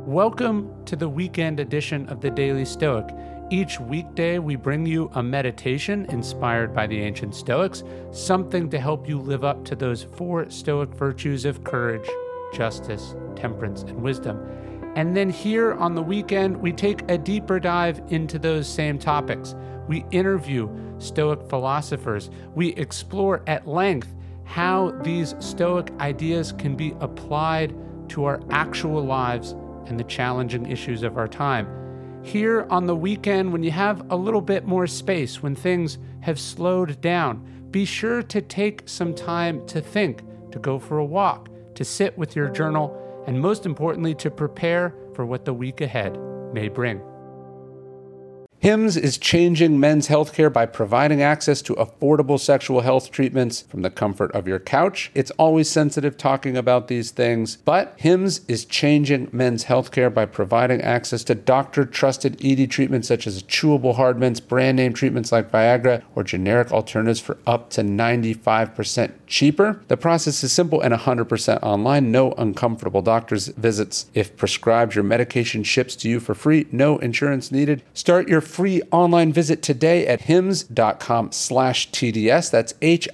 Welcome to the weekend edition of the Daily Stoic. Each weekday, we bring you a meditation inspired by the ancient Stoics, something to help you live up to those 4 Stoic virtues of courage, justice, temperance, and wisdom. And then here on the weekend, we take a deeper dive into those same topics. We interview Stoic philosophers. We explore at length how these Stoic ideas can be applied to our actual lives and the challenging issues of our time. Here on the weekend, when you have a little bit more space, when things have slowed down, be sure to take some time to think, to go for a walk, to sit with your journal, and most importantly, to prepare for what the week ahead may bring. Hims is changing men's healthcare by providing access to affordable sexual health treatments from the comfort of your couch. It's always sensitive talking about these things, but Hims is changing men's healthcare by providing access to doctor-trusted ED treatments such as chewable hard mints, brand name treatments like Viagra, or generic alternatives for up to 95% cheaper. The process is simple and 100% online. No uncomfortable doctor's visits. If prescribed, your medication ships to you for free. No insurance needed. Start your free online visit today at hims.com/TDS. That's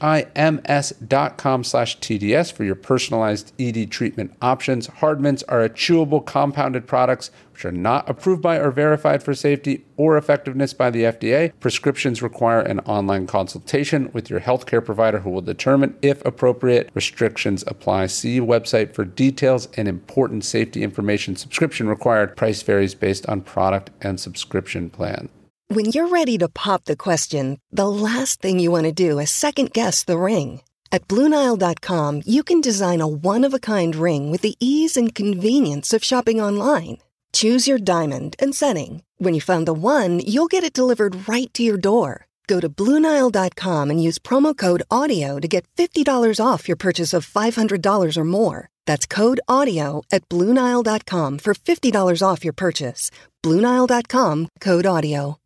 HIMS.com/TDS for your personalized ED treatment options. Hard mints are a chewable compounded products which are not approved by or verified for safety or effectiveness by the FDA. Prescriptions require an online consultation with your healthcare provider who will determine if appropriate. Restrictions apply. See website for details and important safety information. Subscription required. Price varies based on product and subscription plan. When you're ready to pop the question, the last thing you want to do is second-guess the ring. At BlueNile.com, you can design a one-of-a-kind ring with the ease and convenience of shopping online. Choose your diamond and setting. When you find the one, you'll get it delivered right to your door. Go to BlueNile.com and use promo code AUDIO to get $50 off your purchase of $500 or more. That's code AUDIO at BlueNile.com for $50 off your purchase. BlueNile.com, code AUDIO.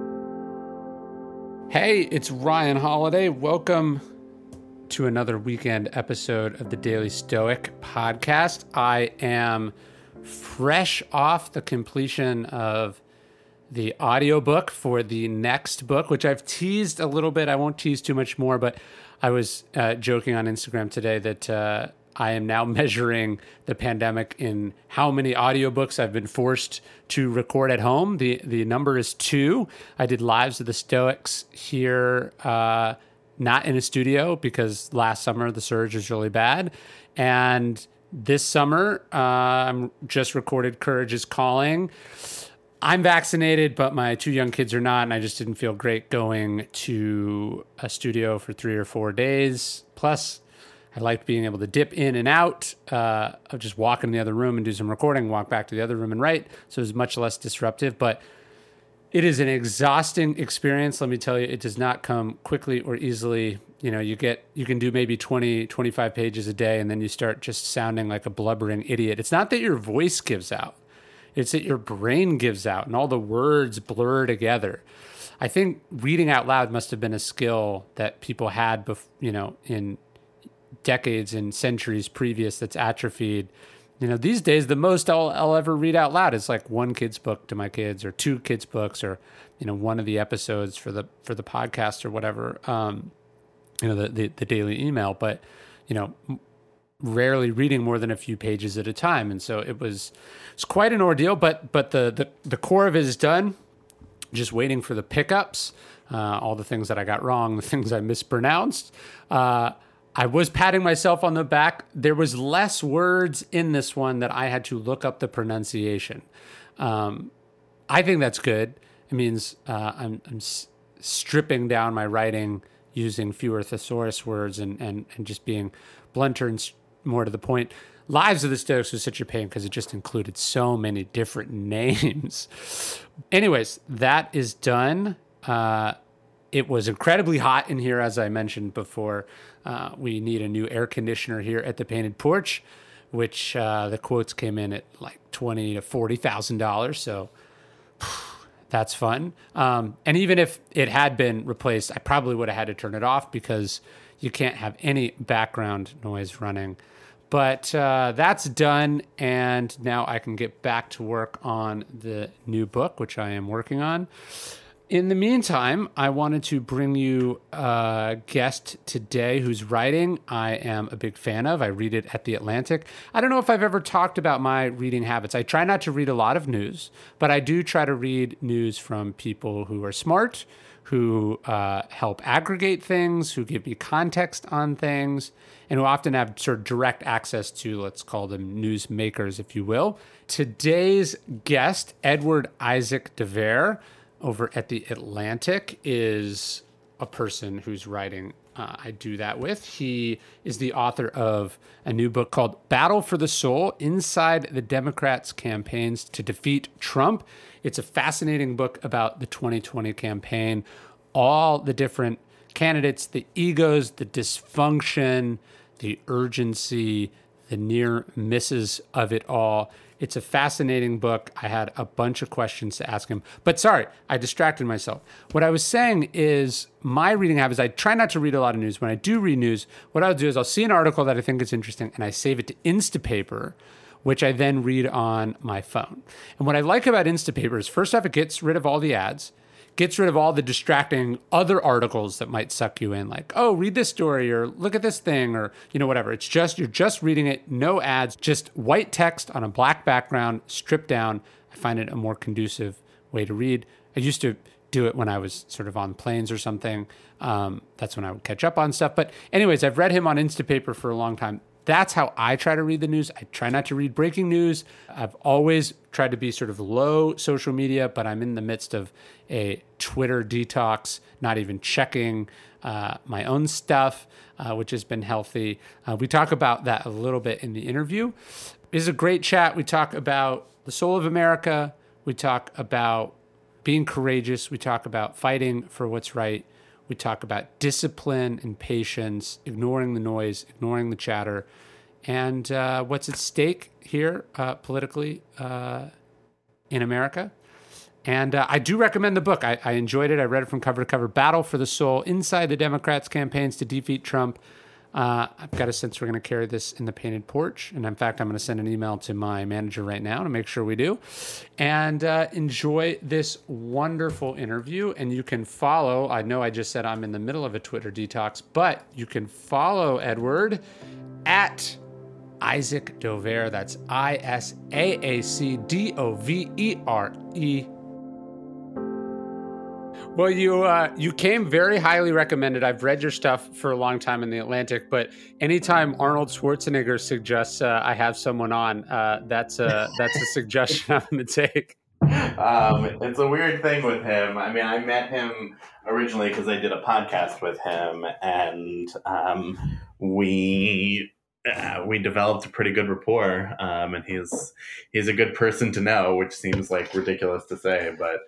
Hey, it's Ryan Holiday. Welcome to another weekend episode of the Daily Stoic podcast. I am fresh off the completion of the audiobook for the next book, which I've teased a little bit. I won't tease too much more, but I was joking on Instagram today that I am now measuring the pandemic in how many audiobooks I've been forced to record at home. The number is 2. I did Lives of the Stoics here, not in a studio because last summer the surge was really bad. And this summer, I'm just recorded Courage is Calling. I'm vaccinated, but my 2 young kids are not, and I just didn't feel great going to a studio for 3 or 4 days. Plus, I liked being able to dip in and out of just walk in the other room and do some recording, walk back to the other room and write. So it was much less disruptive, but it is an exhausting experience. Let me tell you, it does not come quickly or easily. You know, you can do maybe 20, 25 pages a day, and then you start just sounding like a blubbering idiot. It's not that your voice gives out. It's that your brain gives out and all the words blur together. I think reading out loud must have been a skill that people had, in decades and centuries previous that's atrophied. These days, the most I'll ever read out loud is like 1 kid's book to my kids, or 2 kids' books, or one of the episodes for the podcast or whatever. The daily email, but rarely reading more than a few pages at a time, and so it's quite an ordeal. But the core of it is done. Just waiting for the pickups, all the things that I got wrong, the things I mispronounced. I was patting myself on the back. There was less words in this one that I had to look up the pronunciation. I think that's good. It means I'm stripping down my writing using fewer thesaurus words and just being blunter and more to the point. Lives of the Stoics was such a pain because it just included so many different names. Anyways, that is done. It was incredibly hot in here, as I mentioned before. We need a new air conditioner here at the Painted Porch, which the quotes came in at like $20,000 to $40,000. So that's fun. And even if it had been replaced, I probably would have had to turn it off because you can't have any background noise running. But that's done, and now I can get back to work on the new book, which I am working on. In the meantime, I wanted to bring you a guest today whose writing I am a big fan of. I read it at The Atlantic. I don't know if I've ever talked about my reading habits. I try not to read a lot of news, but I do try to read news from people who are smart, who help aggregate things, who give me context on things, and who often have sort of direct access to, let's call them news makers, if you will. Today's guest, Edward Isaac de Vere, over at The Atlantic, is a person whose writing I do that with. He is the author of a new book called Battle for the Soul: Inside the Democrats' Campaigns to Defeat Trump. It's a fascinating book about the 2020 campaign, all the different candidates, the egos, the dysfunction, the urgency, the near misses of it all. It's a fascinating book. I had a bunch of questions to ask him. But sorry, I distracted myself. What I was saying is my reading habits, I try not to read a lot of news. When I do read news, what I'll do is I'll see an article that I think is interesting and I save it to Instapaper, which I then read on my phone. And what I like about Instapaper is, first off, it gets rid of all the ads, gets rid of all the distracting other articles that might suck you in, like, oh, read this story or look at this thing or, whatever. It's just, you're just reading it, no ads, just white text on a black background, stripped down. I find it a more conducive way to read. I used to do it when I was sort of on planes or something. That's when I would catch up on stuff. But anyways, I've read him on Instapaper for a long time. That's how I try to read the news. I try not to read breaking news. I've always tried to be sort of low social media, but I'm in the midst of a Twitter detox, not even checking my own stuff, which has been healthy. We talk about that a little bit in the interview. It is a great chat. We talk about the soul of America. We talk about being courageous. We talk about fighting for what's right. We talk about discipline and patience, ignoring the noise, ignoring the chatter, and what's at stake here politically in America. And I do recommend the book. I enjoyed it. I read it from cover to cover. Battle for the Soul: Inside the Democrats' Campaigns to Defeat Trump. I've got a sense we're going to carry this in the painted porch. And in fact, I'm going to send an email to my manager right now to make sure we do. And enjoy this wonderful interview. And you can follow, I know I just said I'm in the middle of a Twitter detox, but you can follow Edward at Isaac de Vere. That's ISAACDOVERE. Well, you came very highly recommended. I've read your stuff for a long time in The Atlantic, but anytime Arnold Schwarzenegger suggests I have someone on, that's a suggestion I'm going to take. It's a weird thing with him. I mean, I met him originally because I did a podcast with him, and we developed a pretty good rapport. And he's a good person to know, which seems like ridiculous to say, but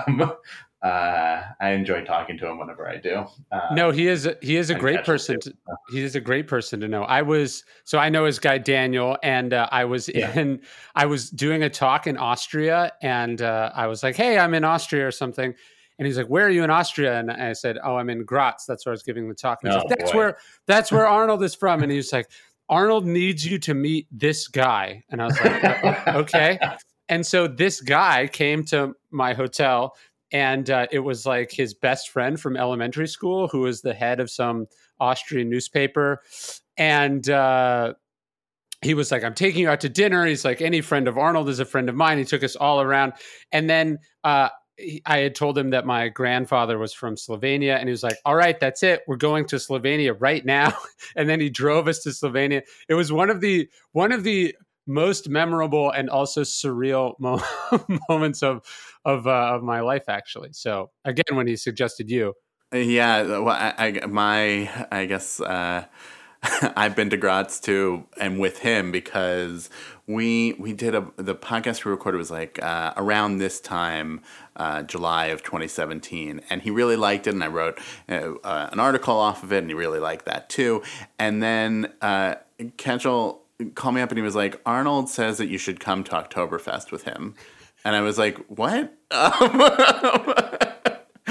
I enjoy talking to him whenever I do. No, he is a great person. He is a great person to know. I know his guy Daniel, and I was doing a talk in Austria, and I was like, "Hey, I'm in Austria or something," and he's like, "Where are you in Austria?" And I said, "Oh, I'm in Graz. That's where I was giving the talk." And he's like, that's where Arnold is from," and he was like, "Arnold needs you to meet this guy," and I was like, "Okay." And so this guy came to my hotel. And it was like his best friend from elementary school who was the head of some Austrian newspaper. And he was like, "I'm taking you out to dinner." He's like, "Any friend of Arnold is a friend of mine." He took us all around. And then I had told him that my grandfather was from Slovenia. And he was like, "All right, that's it. We're going to Slovenia right now." And then he drove us to Slovenia. It was one of the most memorable and also surreal moments of my life, actually. So again, when he suggested you, well, I guess I've been to Graz too, and with him, because we did the podcast we recorded was like around this time, July of 2017, and he really liked it, and I wrote an article off of it, and he really liked that too. And then Ketchel called me up and he was like, "Arnold says that you should come to Oktoberfest with him." And I was like, "What?"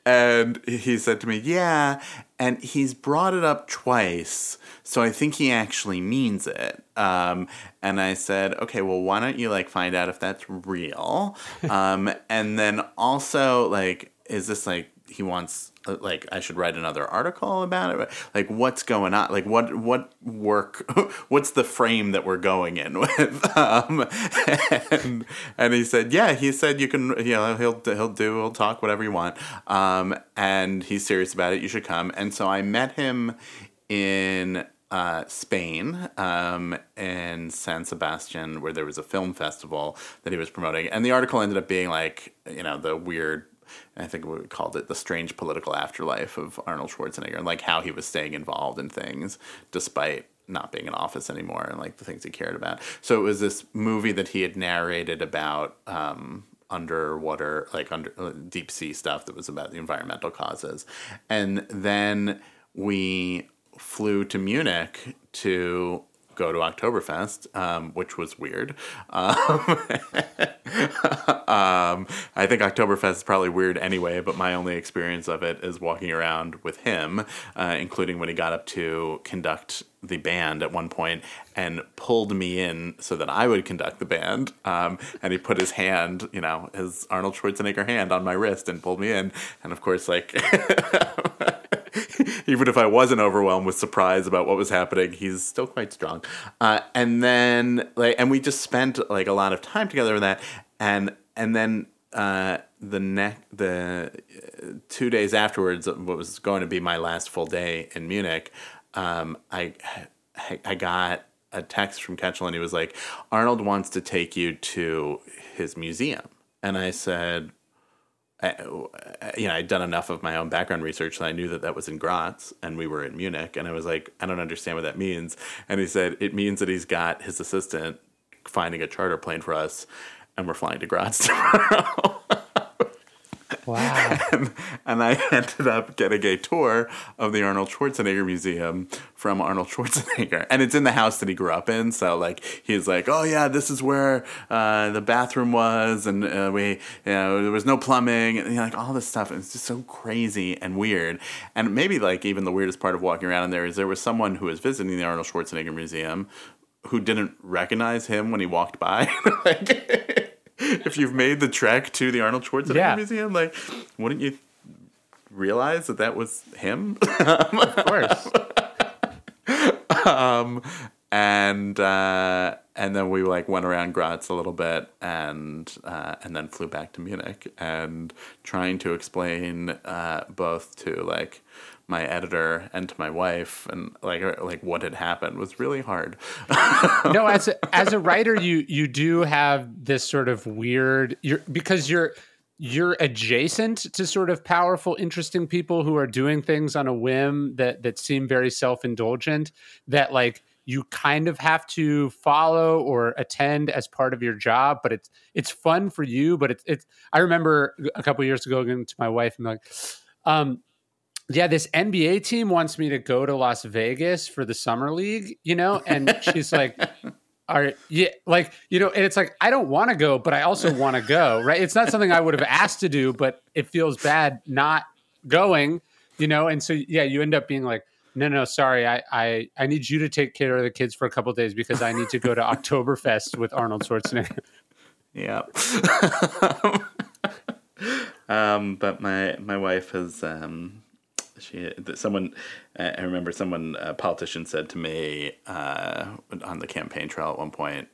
And he said to me, yeah, and he's brought it up twice, so I think he actually means it. And I said, okay, well, why don't you like find out if that's real? And then also, like, is this like he wants, like, I should write another article about it? Like, what's going on? Like, what work, what's the frame that we're going in with? And he said, yeah, he said you can, you know, he'll talk whatever you want. And he's serious about it. You should come. And so I met him in Spain, in San Sebastian, where there was a film festival that he was promoting. And the article ended up being like, you know, the weird, I think we called it the strange political afterlife of Arnold Schwarzenegger, and like how he was staying involved in things despite not being in office anymore, and like the things he cared about. So it was this movie that he had narrated about underwater, like under deep sea stuff that was about the environmental causes. And then we flew to Munich to go to Oktoberfest, which was weird. I think Oktoberfest is probably weird anyway, but my only experience of it is walking around with him, including when he got up to conduct the band at one point and pulled me in so that I would conduct the band. And he put his hand, you know, his Arnold Schwarzenegger hand on my wrist and pulled me in. And of course, like... even if I wasn't overwhelmed with surprise about what was happening, he's still quite strong. And then, like, and we just spent like a lot of time together with that. And then the 2 days afterwards, what was going to be my last full day in Munich, I got a text from Ketchel, and he was like, Arnold wants to take you to his museum. And I said, you know, I'd done enough of my own background research that I knew that that was in Graz, and we were in Munich. And I was like, I don't understand what that means. And he said, it means that he's got his assistant finding a charter plane for us, and we're flying to Graz tomorrow. Wow. And I ended up getting a tour of the Arnold Schwarzenegger Museum from Arnold Schwarzenegger. And it's in the house that he grew up in. So, like, he's like, oh, yeah, this is where the bathroom was. And there was no plumbing. And, you know, like, all this stuff. And it's just so crazy and weird. And maybe, like, even the weirdest part of walking around in there is there was someone who was visiting the Arnold Schwarzenegger Museum who didn't recognize him when he walked by. Like... If you've made the trek to the Arnold Schwarzenegger Museum, like, wouldn't you realize that that was him? Of course. And then we like went around Graz a little bit, and then flew back to Munich, and trying to explain both to like my editor and to my wife and like what had happened was really hard. No, as a writer, you do have this sort of weird, because you're adjacent to sort of powerful, interesting people who are doing things on a whim that seem very self-indulgent, that like you kind of have to follow or attend as part of your job, but it's fun for you. But it's I remember a couple of years ago going to my wife and like, yeah, this NBA team wants me to go to Las Vegas for the summer league, you know? And she's like, and it's like, I don't want to go, but I also want to go, right? It's not something I would have asked to do, but it feels bad not going, you know? And so, yeah, you end up being like, no, sorry, I need you to take care of the kids for a couple of days because I need to go to Oktoberfest with Arnold Schwarzenegger. Yeah. But my wife has... a politician said to me on the campaign trail at one point,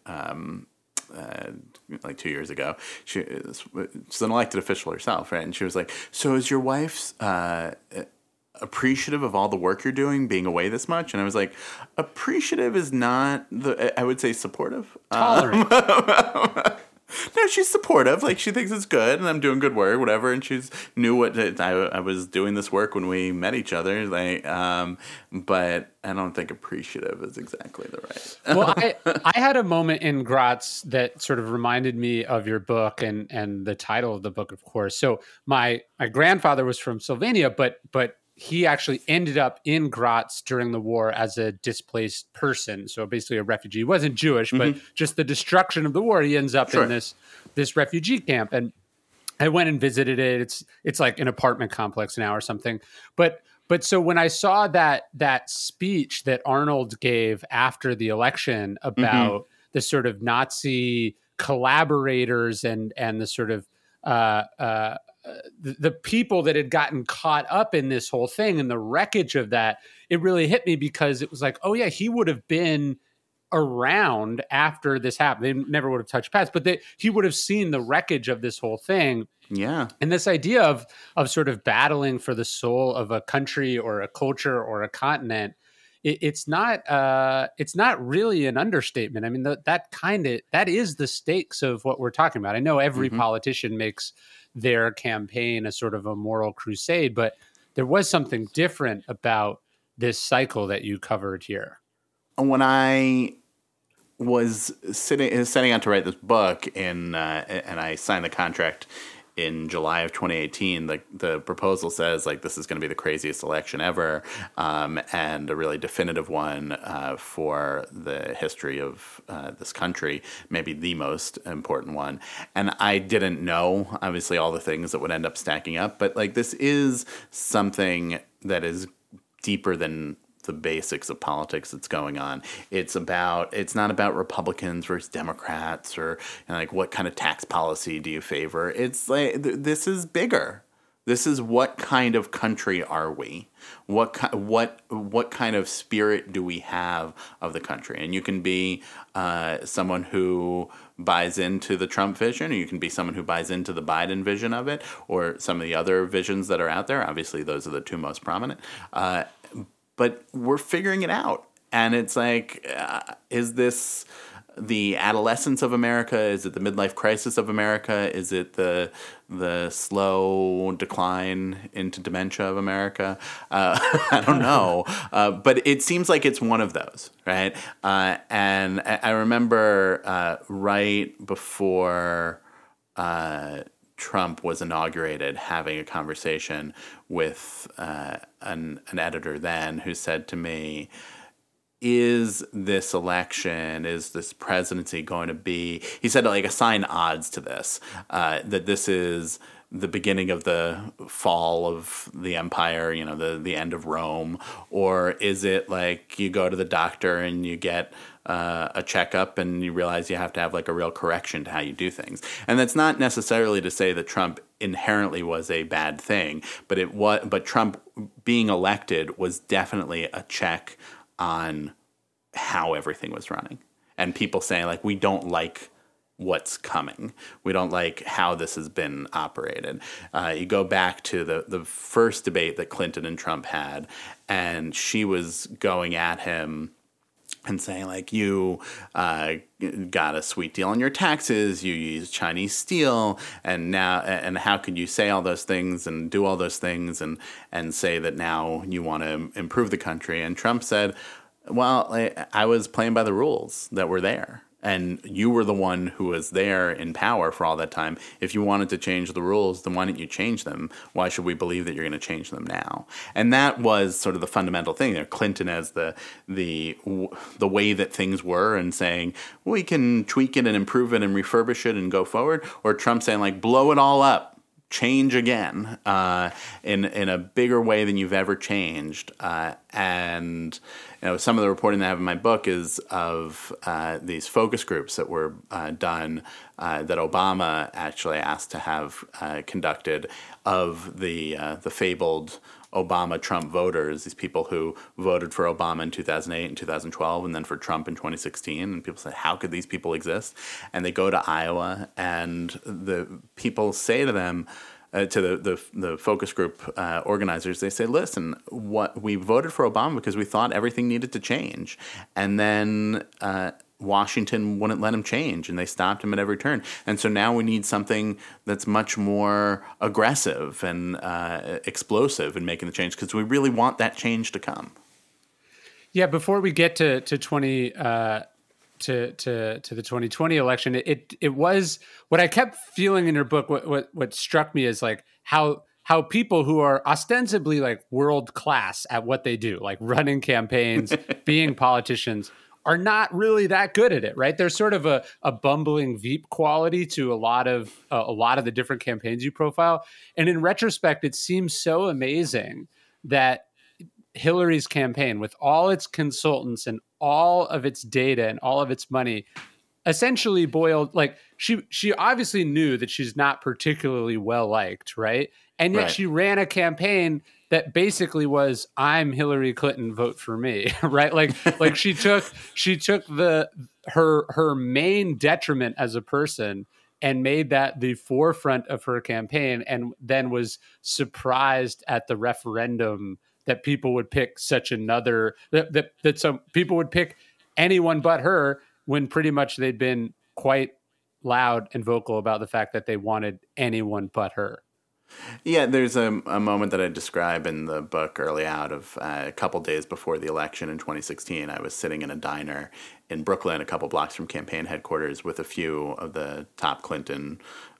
like 2 years ago, she's an elected official herself, right? And she was like, so is your wife's appreciative of all the work you're doing being away this much? And I was like, appreciative is not I would say supportive. Tolerant. No, she's supportive. Like, she thinks it's good, and I'm doing good work, whatever. And she's knew what I was doing this work when we met each other. Like, but I don't think appreciative is exactly the right. Well, I had a moment in Graz that sort of reminded me of your book and the title of the book, of course. So my grandfather was from Slovenia, but he actually ended up in Graz during the war as a displaced person. So basically a refugee. He wasn't Jewish, but just the destruction of the war, he ends up in this refugee camp. And I went and visited it. It's like an apartment complex now or something. But so when I saw that speech that Arnold gave after the election about the sort of Nazi collaborators and the sort of the people that had gotten caught up in this whole thing and the wreckage of that, it really hit me, because it was like, oh yeah, he would have been around after this happened. They never would have touched paths, but he would have seen the wreckage of this whole thing. Yeah. And this idea of sort of battling for the soul of a country or a culture or a continent, it's not really an understatement. I mean, that is the stakes of what we're talking about. I know every politician makes their campaign a sort of a moral crusade, but there was something different about this cycle that you covered here. When I was setting out to write this book and I signed the contract in July of 2018, the proposal says like this is going to be the craziest election ever, and a really definitive one for the history of this country, maybe the most important one. And I didn't know, obviously, all the things that would end up stacking up, but like this is something that is deeper than the basics of politics that's going on. It's not about Republicans versus Democrats or like what kind of tax policy do you favor. It's like this is bigger. This is what kind of country are we? What kind of spirit do we have of the country? And you can be someone who buys into the Trump vision, or you can be someone who buys into the Biden vision of it, or some of the other visions that are out there. Obviously, those are the two most prominent. But we're figuring it out. And it's like, is this the adolescence of America? Is it the midlife crisis of America? Is it the slow decline into dementia of America? I don't know. But it seems like it's one of those, right? And I remember right before Trump was inaugurated, having a conversation with an editor then who said to me, is this election, is this presidency going to be, he said, like, assign odds to this, that this is the beginning of the fall of the empire, the end of Rome, or is it like you go to the doctor and you get a checkup and you realize you have to have like a real correction to how you do things. And that's not necessarily to say that Trump inherently was a bad thing, but Trump being elected was definitely a check on how everything was running. And people saying like, we don't like what's coming. We don't like how this has been operated. You go back to the first debate that Clinton and Trump had, and she was going at him and saying like, you got a sweet deal on your taxes, you use Chinese steel, and how could you say all those things and do all those things and say that now you want to improve the country? And Trump said, well, I was playing by the rules that were there. And you were the one who was there in power for all that time. If you wanted to change the rules, then why didn't you change them? Why should we believe that you're going to change them now? And that was sort of the fundamental thing there. Clinton as the way that things were and saying, we can tweak it and improve it and refurbish it and go forward. Or Trump saying, like, blow it all up. Change again in a bigger way than you've ever changed. And some of the reporting that I have in my book is of these focus groups that were done that Obama actually asked to have conducted of the fabled Obama-Trump voters, these people who voted for Obama in 2008 and 2012 and then for Trump in 2016. And people say, how could these people exist? And they go to Iowa and the people say to them, to the focus group organizers, they say, listen, we voted for Obama because we thought everything needed to change. And then Washington wouldn't let him change, and they stopped him at every turn. And so now we need something that's much more aggressive and explosive in making the change, because we really want that change to come. Yeah, before we get to the 2020 election, it was what I kept feeling in your book. What struck me is like how people who are ostensibly like world class at what they do, like running campaigns, being politicians, are not really that good at it, right? There's sort of a bumbling Veep quality to a lot of the different campaigns you profile. And in retrospect, it seems so amazing that Hillary's campaign, with all its consultants and all of its data and all of its money, essentially boiled, like, she obviously knew that she's not particularly well liked, right? And yet she ran a campaign that basically was, I'm Hillary Clinton, vote for me, right? Like she took her main detriment as a person and made that the forefront of her campaign, and then was surprised at the referendum that people would pick that some people would pick anyone but her, when pretty much they'd been quite loud and vocal about the fact that they wanted anyone but her. Yeah, there's a moment that I describe in the book early out of a couple days before the election in 2016. I was sitting in a diner in Brooklyn, a couple blocks from campaign headquarters, with a few of the top Clinton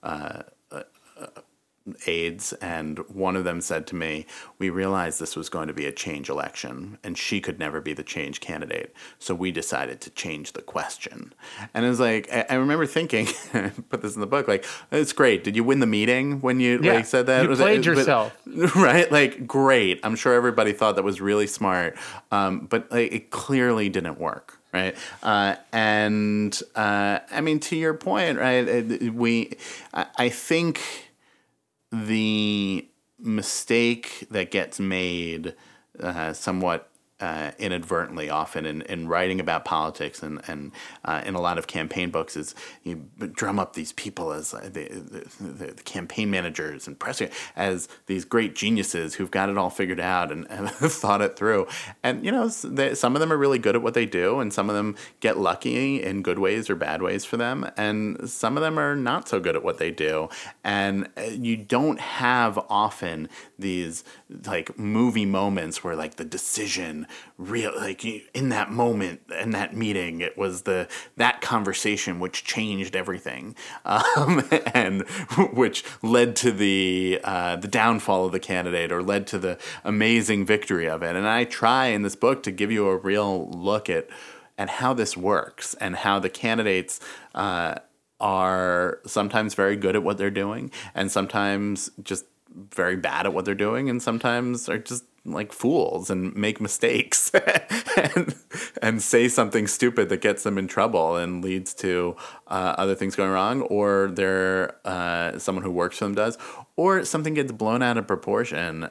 aides, and one of them said to me, we realized this was going to be a change election and she could never be the change candidate, so we decided to change the question. And it was like, I remember thinking, put this in the book, like, it's great. Did you win the meeting when you like said that? You played yourself. Right? Like, great. I'm sure everybody thought that was really smart, but like, it clearly didn't work. Right. I mean, to your point, right, I think the mistake that gets made somewhat inadvertently often in writing about politics and in a lot of campaign books is you drum up these people as the campaign managers and press as these great geniuses who've got it all figured out and thought it through. And, you know, some of them are really good at what they do, and some of them get lucky in good ways or bad ways for them, and some of them are not so good at what they do. And you don't have often these like movie moments where like the decision real, like in that moment, in that meeting, it was that conversation which changed everything, and which led to the downfall of the candidate or led to the amazing victory of it. And I try in this book to give you a real look at how this works and how the candidates are sometimes very good at what they're doing, and sometimes just very bad at what they're doing, and sometimes are just like fools and make mistakes and say something stupid that gets them in trouble and leads to other things going wrong, or they're someone who works for them does, or something gets blown out of proportion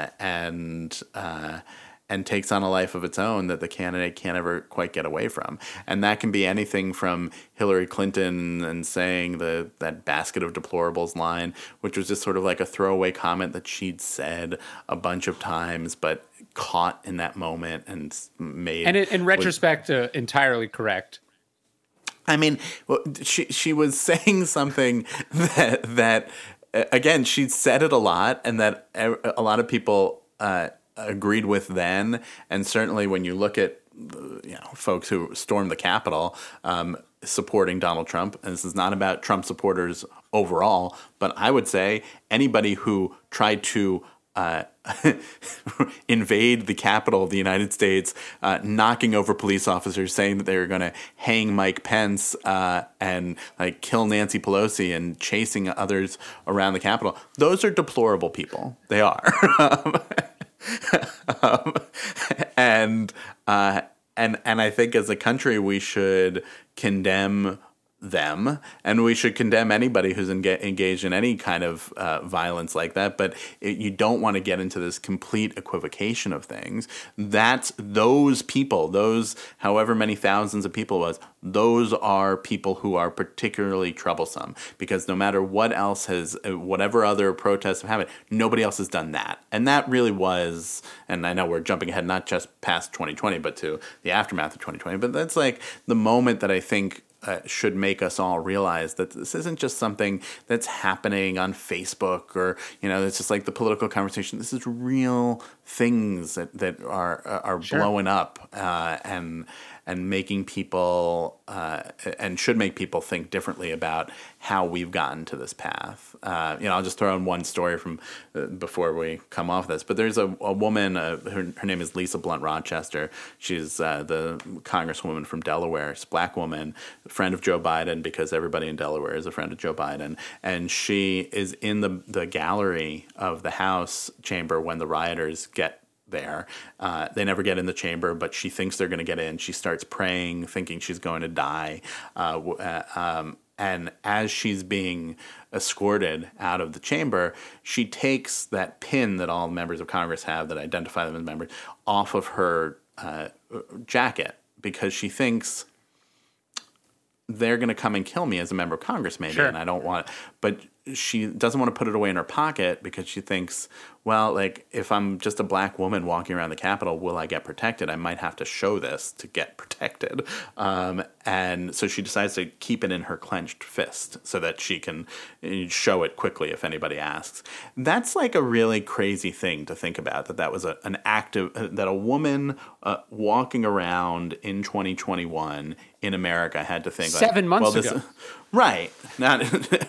and takes on a life of its own that the candidate can't ever quite get away from. And that can be anything from Hillary Clinton and saying that basket of deplorables line, which was just sort of like a throwaway comment that she'd said a bunch of times, but caught in that moment and made... And in retrospect, entirely correct. I mean, well, she was saying something that again, she'd said it a lot, and that a lot of people... agreed with then, and certainly when you look at folks who stormed the Capitol supporting Donald Trump, and this is not about Trump supporters overall, but I would say anybody who tried to invade the Capitol of the United States, knocking over police officers, saying that they were going to hang Mike Pence and like kill Nancy Pelosi, and chasing others around the Capitol, those are deplorable people. They are. And I think as a country we should condemn them, and we should condemn anybody who's engaged in any kind of violence like that. But you don't want to get into this complete equivocation of things. That's those people, those however many thousands of people it was, those are people who are particularly troublesome, because no matter what else whatever other protests have happened, nobody else has done that. And that really was, and I know we're jumping ahead not just past 2020, but to the aftermath of 2020, but that's like the moment that I think should make us all realize that this isn't just something that's happening on Facebook, or it's just like the political conversation. This is real things that are Sure. blowing up, and and making people and should make people think differently about how we've gotten to this path. I'll just throw in one story from before we come off this. But there's a woman, her name is Lisa Blunt Rochester. She's the congresswoman from Delaware. She's a black woman, friend of Joe Biden, because everybody in Delaware is a friend of Joe Biden. And she is in the gallery of the House chamber when the rioters get there. They never get in the chamber, but she thinks they're going to get in. She starts praying, thinking she's going to die. And as she's being escorted out of the chamber, she takes that pin that all members of Congress have that identify them as members off of her jacket, because she thinks they're going to come and kill me as a member of Congress, maybe, and I don't want it. But she doesn't want to put it away in her pocket because she thinks, well, like, if I'm just a black woman walking around the Capitol, will I get protected? I might have to show this to get protected. And so she decides to keep it in her clenched fist so that she can show it quickly if anybody asks. That's like a really crazy thing to think about, that was an active, that a woman walking around in 2021 in America had to think 7 months ago. Right. Not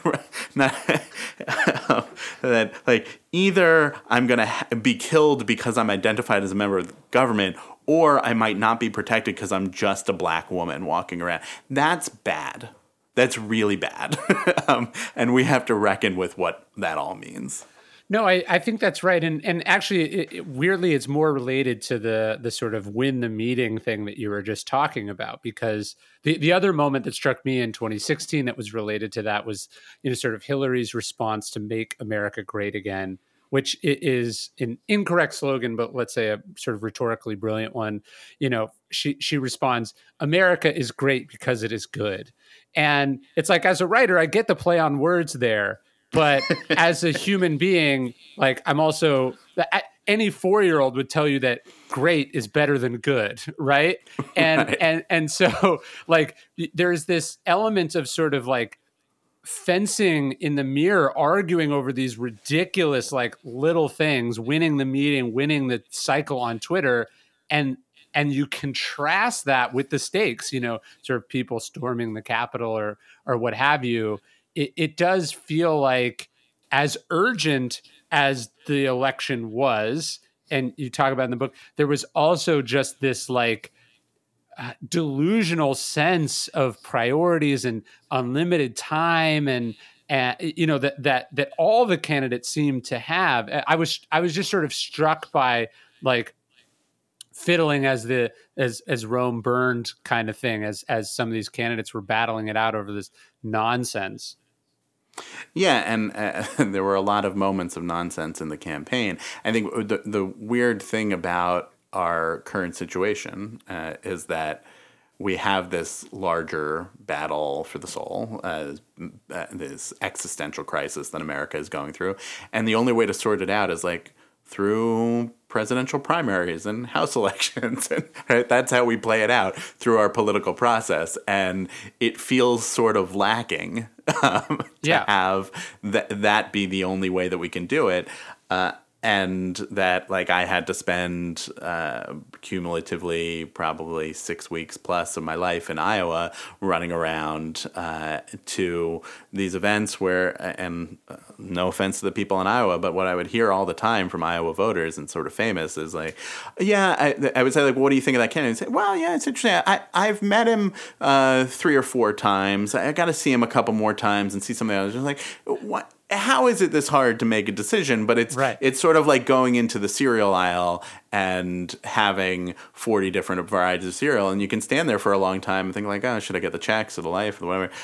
that, like, either I'm going to be killed because I'm identified as a member of the government, or I might not be protected because I'm just a black woman walking around. That's bad. That's really bad. And we have to reckon with what that all means. No, I think that's right. And actually, weirdly, it's more related to the sort of win the meeting thing that you were just talking about, because the other moment that struck me in 2016 that was related to that was, sort of Hillary's response to Make America Great Again, which is an incorrect slogan, but let's say a sort of rhetorically brilliant one. She responds, "America is great because it is good." And it's like, as a writer, I get the play on words there. But as a human being, like, I'm also, any 4-year-old would tell you that great is better than good, right? And right. And so, like, there's this element of sort of like fencing in the mirror, arguing over these ridiculous, like, little things, winning the meeting, winning the cycle on Twitter, and you contrast that with the stakes, sort of people storming the Capitol or what have you. It does feel like, as urgent as the election was, and you talk about in the book, there was also just this like delusional sense of priorities and unlimited time, and that all the candidates seemed to have. I was just sort of struck by, like, fiddling as Rome burned kind of thing, as some of these candidates were battling it out over this nonsense. Yeah, and there were a lot of moments of nonsense in the campaign. I think the weird thing about our current situation is that we have this larger battle for the soul, this existential crisis that America is going through, and the only way to sort it out is, like, through presidential primaries and House elections. And, right, that's how we play it out, through our political process. And it feels sort of lacking to have that be the only way that we can do it. And that, like, I had to spend cumulatively probably 6 weeks plus of my life in Iowa running around to these events where, and no offense to the people in Iowa, but what I would hear all the time from Iowa voters, and sort of famous, is like, I would say, like, well, what do you think of that candidate? I'd say, well, yeah, it's interesting. I've met him 3 or 4 times. I got to see him a couple more times and see some of the others. Just like, what? How is it this hard to make a decision? But it's sort of like going into the cereal aisle and having 40 different varieties of cereal, and you can stand there for a long time and think, like, oh, should I get the Chex or the Life or whatever,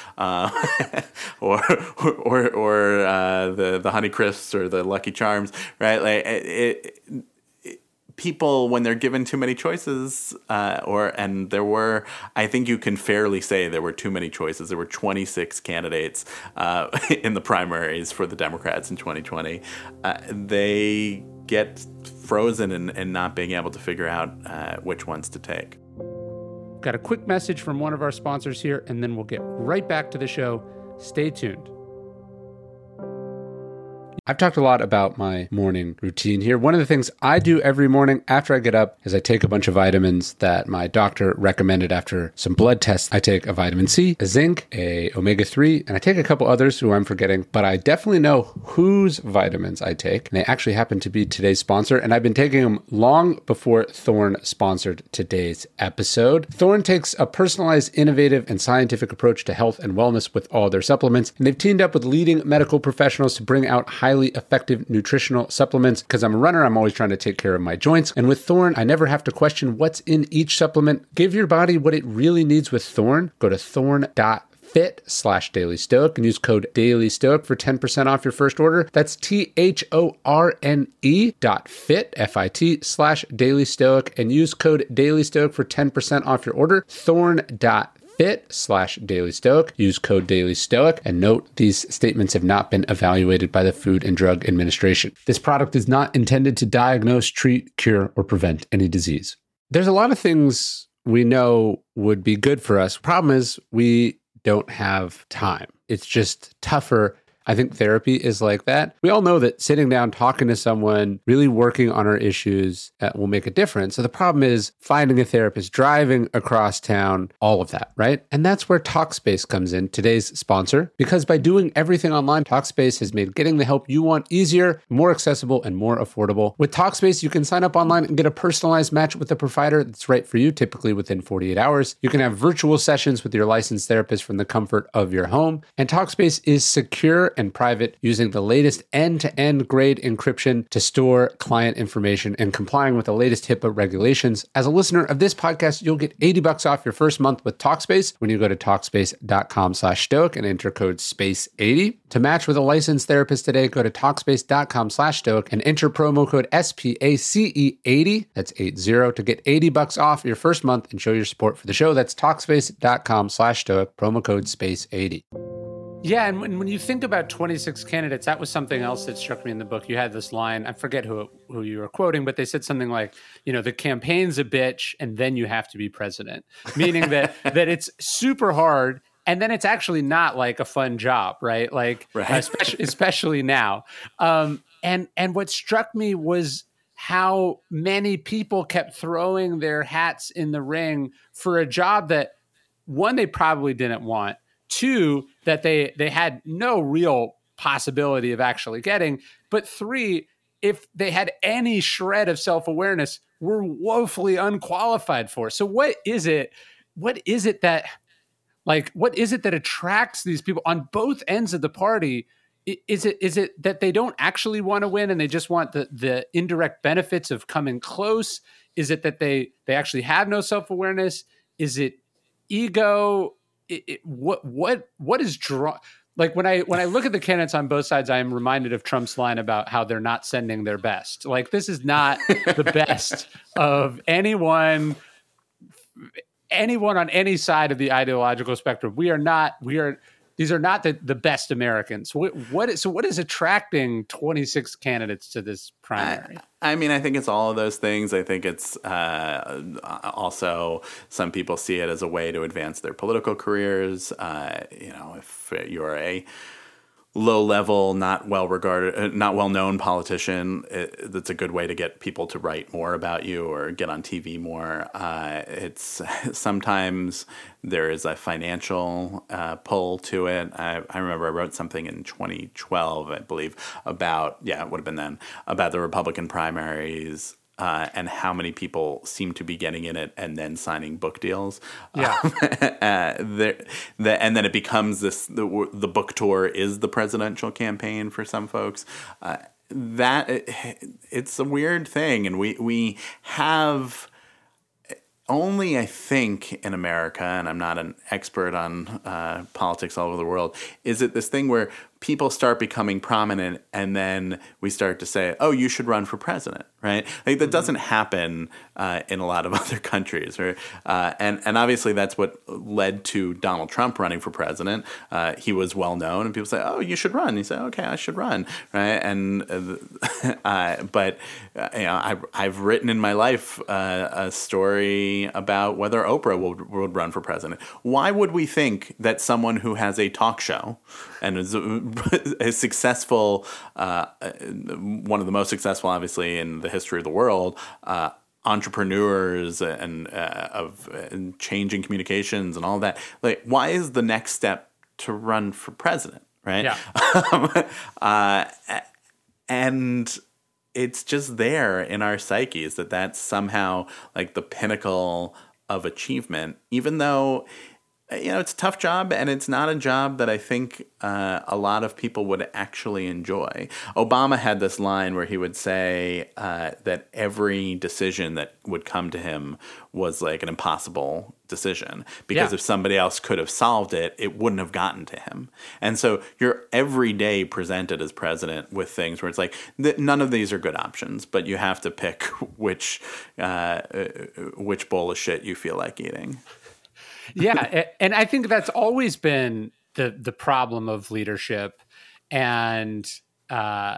or the Honey Crisps or the Lucky Charms, right? Like people, when they're given too many choices, and there were, I think you can fairly say there were too many choices. There were 26 candidates in the primaries for the Democrats in 2020. They get frozen in not being able to figure out which ones to take. Got a quick message from one of our sponsors here, and then we'll get right back to the show. Stay tuned. I've talked a lot about my morning routine here. One of the things I do every morning after I get up is I take a bunch of vitamins that my doctor recommended after some blood tests. I take a vitamin C, a zinc, a omega-3, and I take a couple others who I'm forgetting, but I definitely know whose vitamins I take. And they actually happen to be today's sponsor, and I've been taking them long before Thorne sponsored today's episode. Thorne takes a personalized, innovative, and scientific approach to health and wellness with all their supplements, and they've teamed up with leading medical professionals to bring out highly effective nutritional supplements. Because I'm a runner, I'm always trying to take care of my joints. And with Thorne, I never have to question what's in each supplement. Give your body what it really needs with Thorne. Go to thorne.fit/dailystoic and use code dailystoic for 10% off your first order. That's THORNE.fit, FIT/dailystoic, and use code dailystoic for 10% off your order. Thorne.fit/dailystoic. Use code dailystoic, and note these statements have not been evaluated by the Food and Drug Administration. This product is not intended to diagnose, treat, cure, or prevent any disease. There's a lot of things we know would be good for us. Problem is we don't have time. It's just tougher. I think therapy is like that. We all know that sitting down, talking to someone, really working on our issues will make a difference. So the problem is finding a therapist, driving across town, all of that, right? And that's where Talkspace comes in, today's sponsor, because by doing everything online, Talkspace has made getting the help you want easier, more accessible, and more affordable. With Talkspace, you can sign up online and get a personalized match with a provider that's right for you, typically within 48 hours. You can have virtual sessions with your licensed therapist from the comfort of your home. And Talkspace is secure and private, using the latest end-to-end grade encryption to store client information and complying with the latest HIPAA regulations. As a listener of this podcast, you'll get $80 off your first month with Talkspace when you go to Talkspace.com/stoic and enter code SPACE80. To match with a licensed therapist today, go to Talkspace.com/stoic and enter promo code SPACE80, that's 80, to get $80 off your first month and show your support for the show. That's Talkspace.com/stoic, promo code SPACE80. Yeah, and when you think about 26 candidates, that was something else that struck me in the book. You had this line, I forget who you were quoting, but they said something like, the campaign's a bitch and then you have to be president, meaning that it's super hard. And then it's actually not like a fun job, right? Like, right. Especially now. And what struck me was how many people kept throwing their hats in the ring for a job that, one, they probably didn't want, two, that they had no real possibility of actually getting, but three, if they had any shred of self-awareness, were woefully unqualified for. So what is it that attracts these people on both ends of the party? Is it that they don't actually want to win and they just want the indirect benefits of coming close? Is it that they actually have no self-awareness? Is it ego? What is draw? Like when I look at the candidates on both sides, I am reminded of Trump's line about how they're not sending their best. Like, this is not the best of anyone on any side of the ideological spectrum. These are not the best Americans. What is attracting 26 candidates to this primary? I think it's all of those things. I think it's also some people see it as a way to advance their political careers. If you're a low-level, not well-regarded, not well-known politician, that's a good way to get people to write more about you or get on TV more. It's sometimes there is a financial pull to it. I remember I wrote something in 2012, I believe, about the Republican primaries. And how many people seem to be getting in it and then signing book deals. Yeah. And then it becomes the book tour is the presidential campaign for some folks. It's a weird thing. And we have only, I think, in America, and I'm not an expert on politics all over the world, is it this thing where people start becoming prominent and then we start to say, oh, you should run for president, right? Like, that doesn't happen in a lot of other countries, right? And obviously that's what led to Donald Trump running for president. He was well known and people say, oh, you should run. And he said, okay, I should run, right? And but I've written in my life a story about whether Oprah would run for president. Why would we think that someone who has a talk show and is a successful, one of the most successful, obviously, in the history of the world, entrepreneurs and and changing communications and all that. Like, why is the next step to run for president, right? Yeah. And it's just there in our psyches that that's somehow like the pinnacle of achievement, even though, it's a tough job, and it's not a job that I think a lot of people would actually enjoy. Obama had this line where he would say that every decision that would come to him was like an impossible decision, because if somebody else could have solved it, it wouldn't have gotten to him. And so you're every day presented as president with things where it's like, none of these are good options, but you have to pick which bowl of shit you feel like eating. Yeah, and I think that's always been the problem of leadership, and so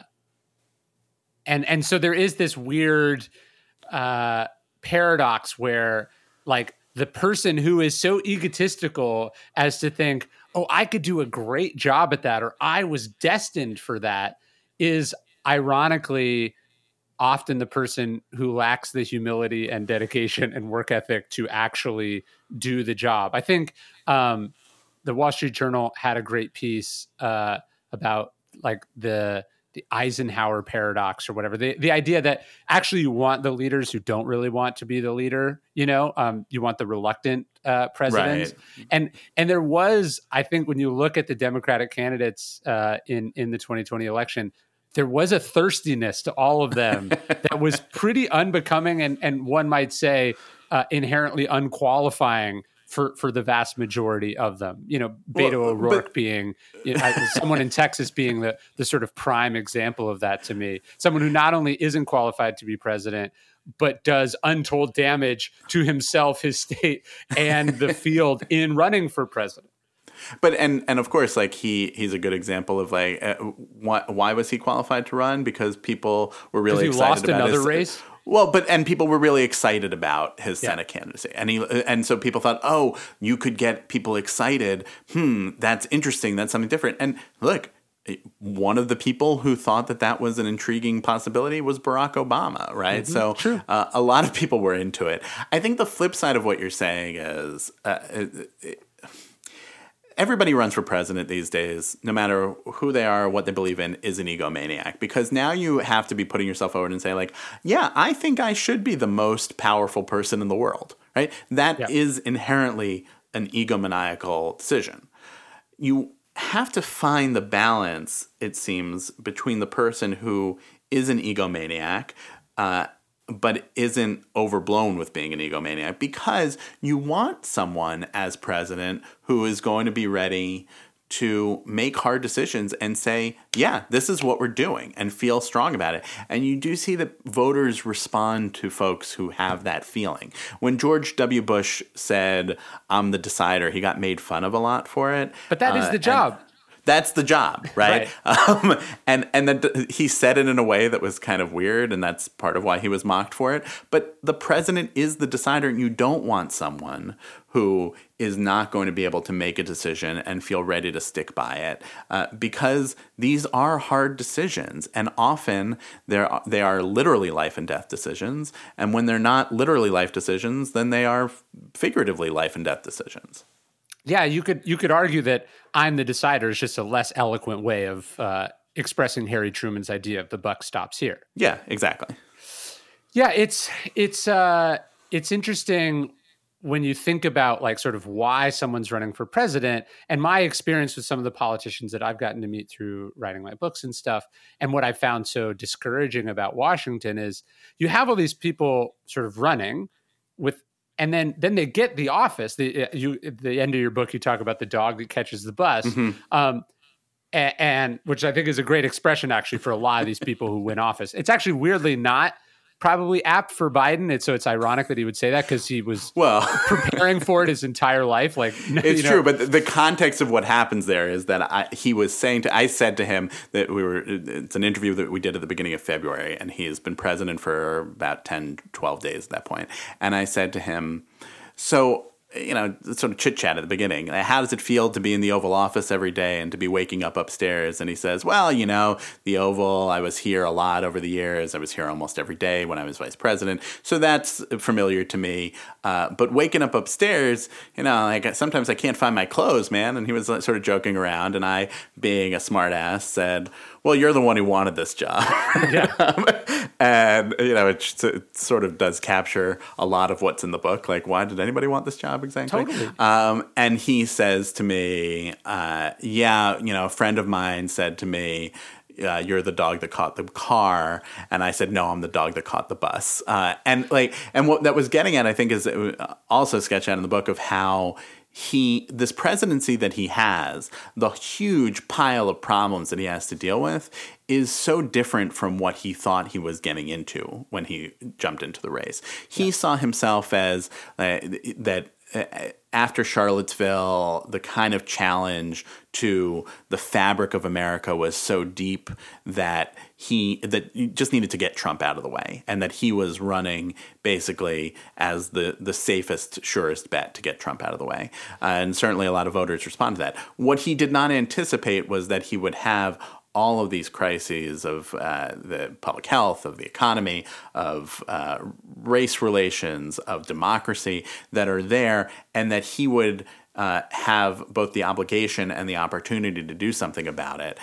there is this weird paradox where, like, the person who is so egotistical as to think, oh, I could do a great job at that, or I was destined for that, is ironically often the person who lacks the humility and dedication and work ethic to actually do the job. I think the Wall Street Journal had a great piece about like the Eisenhower paradox or whatever. The idea that actually you want the leaders who don't really want to be the leader. You want the reluctant presidents. Right. And there was, I think, when you look at the Democratic candidates in the 2020 election, there was a thirstiness to all of them that was pretty unbecoming and one might say inherently unqualifying for the vast majority of them. Beto O'Rourke being someone in Texas being the sort of prime example of that to me. Someone who not only isn't qualified to be president, but does untold damage to himself, his state, and the field in running for president. But and of course, like he's a good example of like why was he qualified to run? Because people were really excited lost about another his race. Well, and people were really excited about his Senate candidacy, and so people thought, oh, you could get people excited. That's interesting. That's something different. And look, one of the people who thought that was an intriguing possibility was Barack Obama, right? Mm-hmm. So a lot of people were into it. I think the flip side of what you're saying is everybody runs for president these days, no matter who they are or what they believe in, is an egomaniac. Because now you have to be putting yourself forward and say, like, yeah, I think I should be the most powerful person in the world, right? That is inherently an egomaniacal decision. You have to find the balance, it seems, between the person who is an egomaniac, but isn't overblown with being an egomaniac, because you want someone as president who is going to be ready to make hard decisions and say, yeah, this is what we're doing, and feel strong about it. And you do see that voters respond to folks who have that feeling. When George W. Bush said, I'm the decider, he got made fun of a lot for it. But that is the job. That's the job, right? And then he said it in a way that was kind of weird, and that's part of why he was mocked for it. But the president is the decider, and you don't want someone who is not going to be able to make a decision and feel ready to stick by it, because these are hard decisions, and often they are literally life and death decisions. And when they're not literally life decisions, then they are figuratively life and death decisions. Yeah, you could argue that I'm the decider is just a less eloquent way of expressing Harry Truman's idea of the buck stops here. Yeah, exactly. Yeah, it's interesting when you think about like sort of why someone's running for president, and my experience with some of the politicians that I've gotten to meet through writing my books and stuff. And what I found so discouraging about Washington is you have all these people sort of running with. And then they get the office. At the end of your book, you talk about the dog that catches the bus, and which I think is a great expression actually for a lot of these people who win office. It's actually weirdly not probably apt for Biden. So it's ironic that he would say that because he was preparing for it his entire life. Like it's true, but the context of what happens there is that I said to him that it's an interview that we did at the beginning of February, and he has been president for about 10, 12 days at that point. And I said to him, so sort of chit chat at the beginning. How does it feel to be in the Oval Office every day and to be waking up upstairs? And he says, well, the Oval, I was here a lot over the years. I was here almost every day when I was vice president. So that's familiar to me. But waking up upstairs, sometimes I can't find my clothes, man. And he was sort of joking around. And I, being a smart ass, said, well, you're the one who wanted this job. Yeah. And, it sort of does capture a lot of what's in the book. Like, why did anybody want this job exactly? Totally. And he says to me, a friend of mine said to me, you're the dog that caught the car. And I said, no, I'm the dog that caught the bus. And what that was getting at, I think, is also sketched out in the book of how this presidency that he has, the huge pile of problems that he has to deal with, is so different from what he thought he was getting into when he jumped into the race. He saw himself as after Charlottesville, the kind of challenge to the fabric of America was so deep that he just needed to get Trump out of the way, and that he was running basically as the safest, surest bet to get Trump out of the way. And certainly a lot of voters respond to that. What he did not anticipate was that he would have all of these crises of the public health, of the economy, of race relations, of democracy that are there, and that he would have both the obligation and the opportunity to do something about it.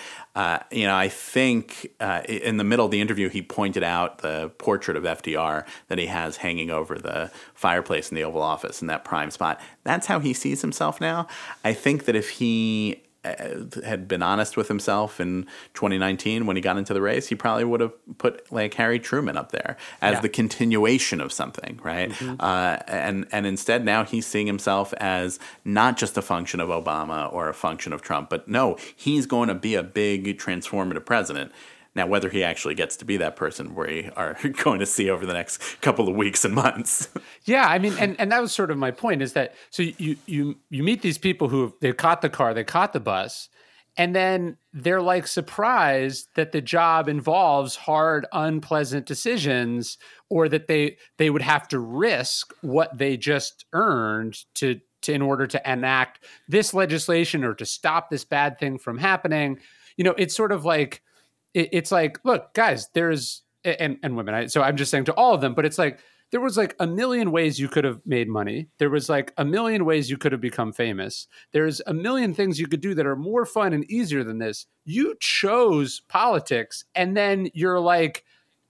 I think in the middle of the interview, he pointed out the portrait of FDR that he has hanging over the fireplace in the Oval Office in that prime spot. That's how he sees himself now. I think that if he had been honest with himself in 2019 when he got into the race, he probably would have put like Harry Truman up there as the continuation of something, right? Mm-hmm. And instead now he's seeing himself as not just a function of Obama or a function of Trump, but no, he's going to be a big transformative president. Now, whether he actually gets to be that person, we are going to see over the next couple of weeks and months. Yeah, I mean, and that was sort of my point, is that so you meet these people who they caught the car, they caught the bus, and then they're like surprised that the job involves hard, unpleasant decisions, or that they would have to risk what they just earned to in order to enact this legislation or to stop this bad thing from happening. It's sort of like. It's like, look, guys, there's, and women, so I'm just saying to all of them, but it's like, there was like a million ways you could have made money. There was like a million ways you could have become famous. There's a million things you could do that are more fun and easier than this. You chose politics, and then you're like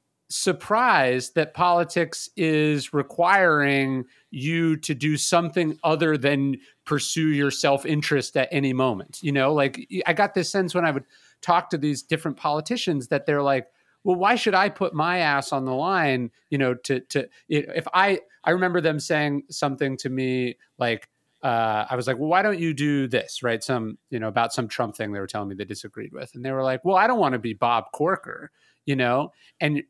surprised that politics is requiring you to do something other than pursue your self-interest at any moment. Like I got this sense when I would talk to these different politicians that they're like, well, why should I put my ass on the line? If I remember them saying something to me like, I was like, well, why don't you do this? Right. About some Trump thing they were telling me they disagreed with. And they were like, well, I don't want to be Bob Corker, and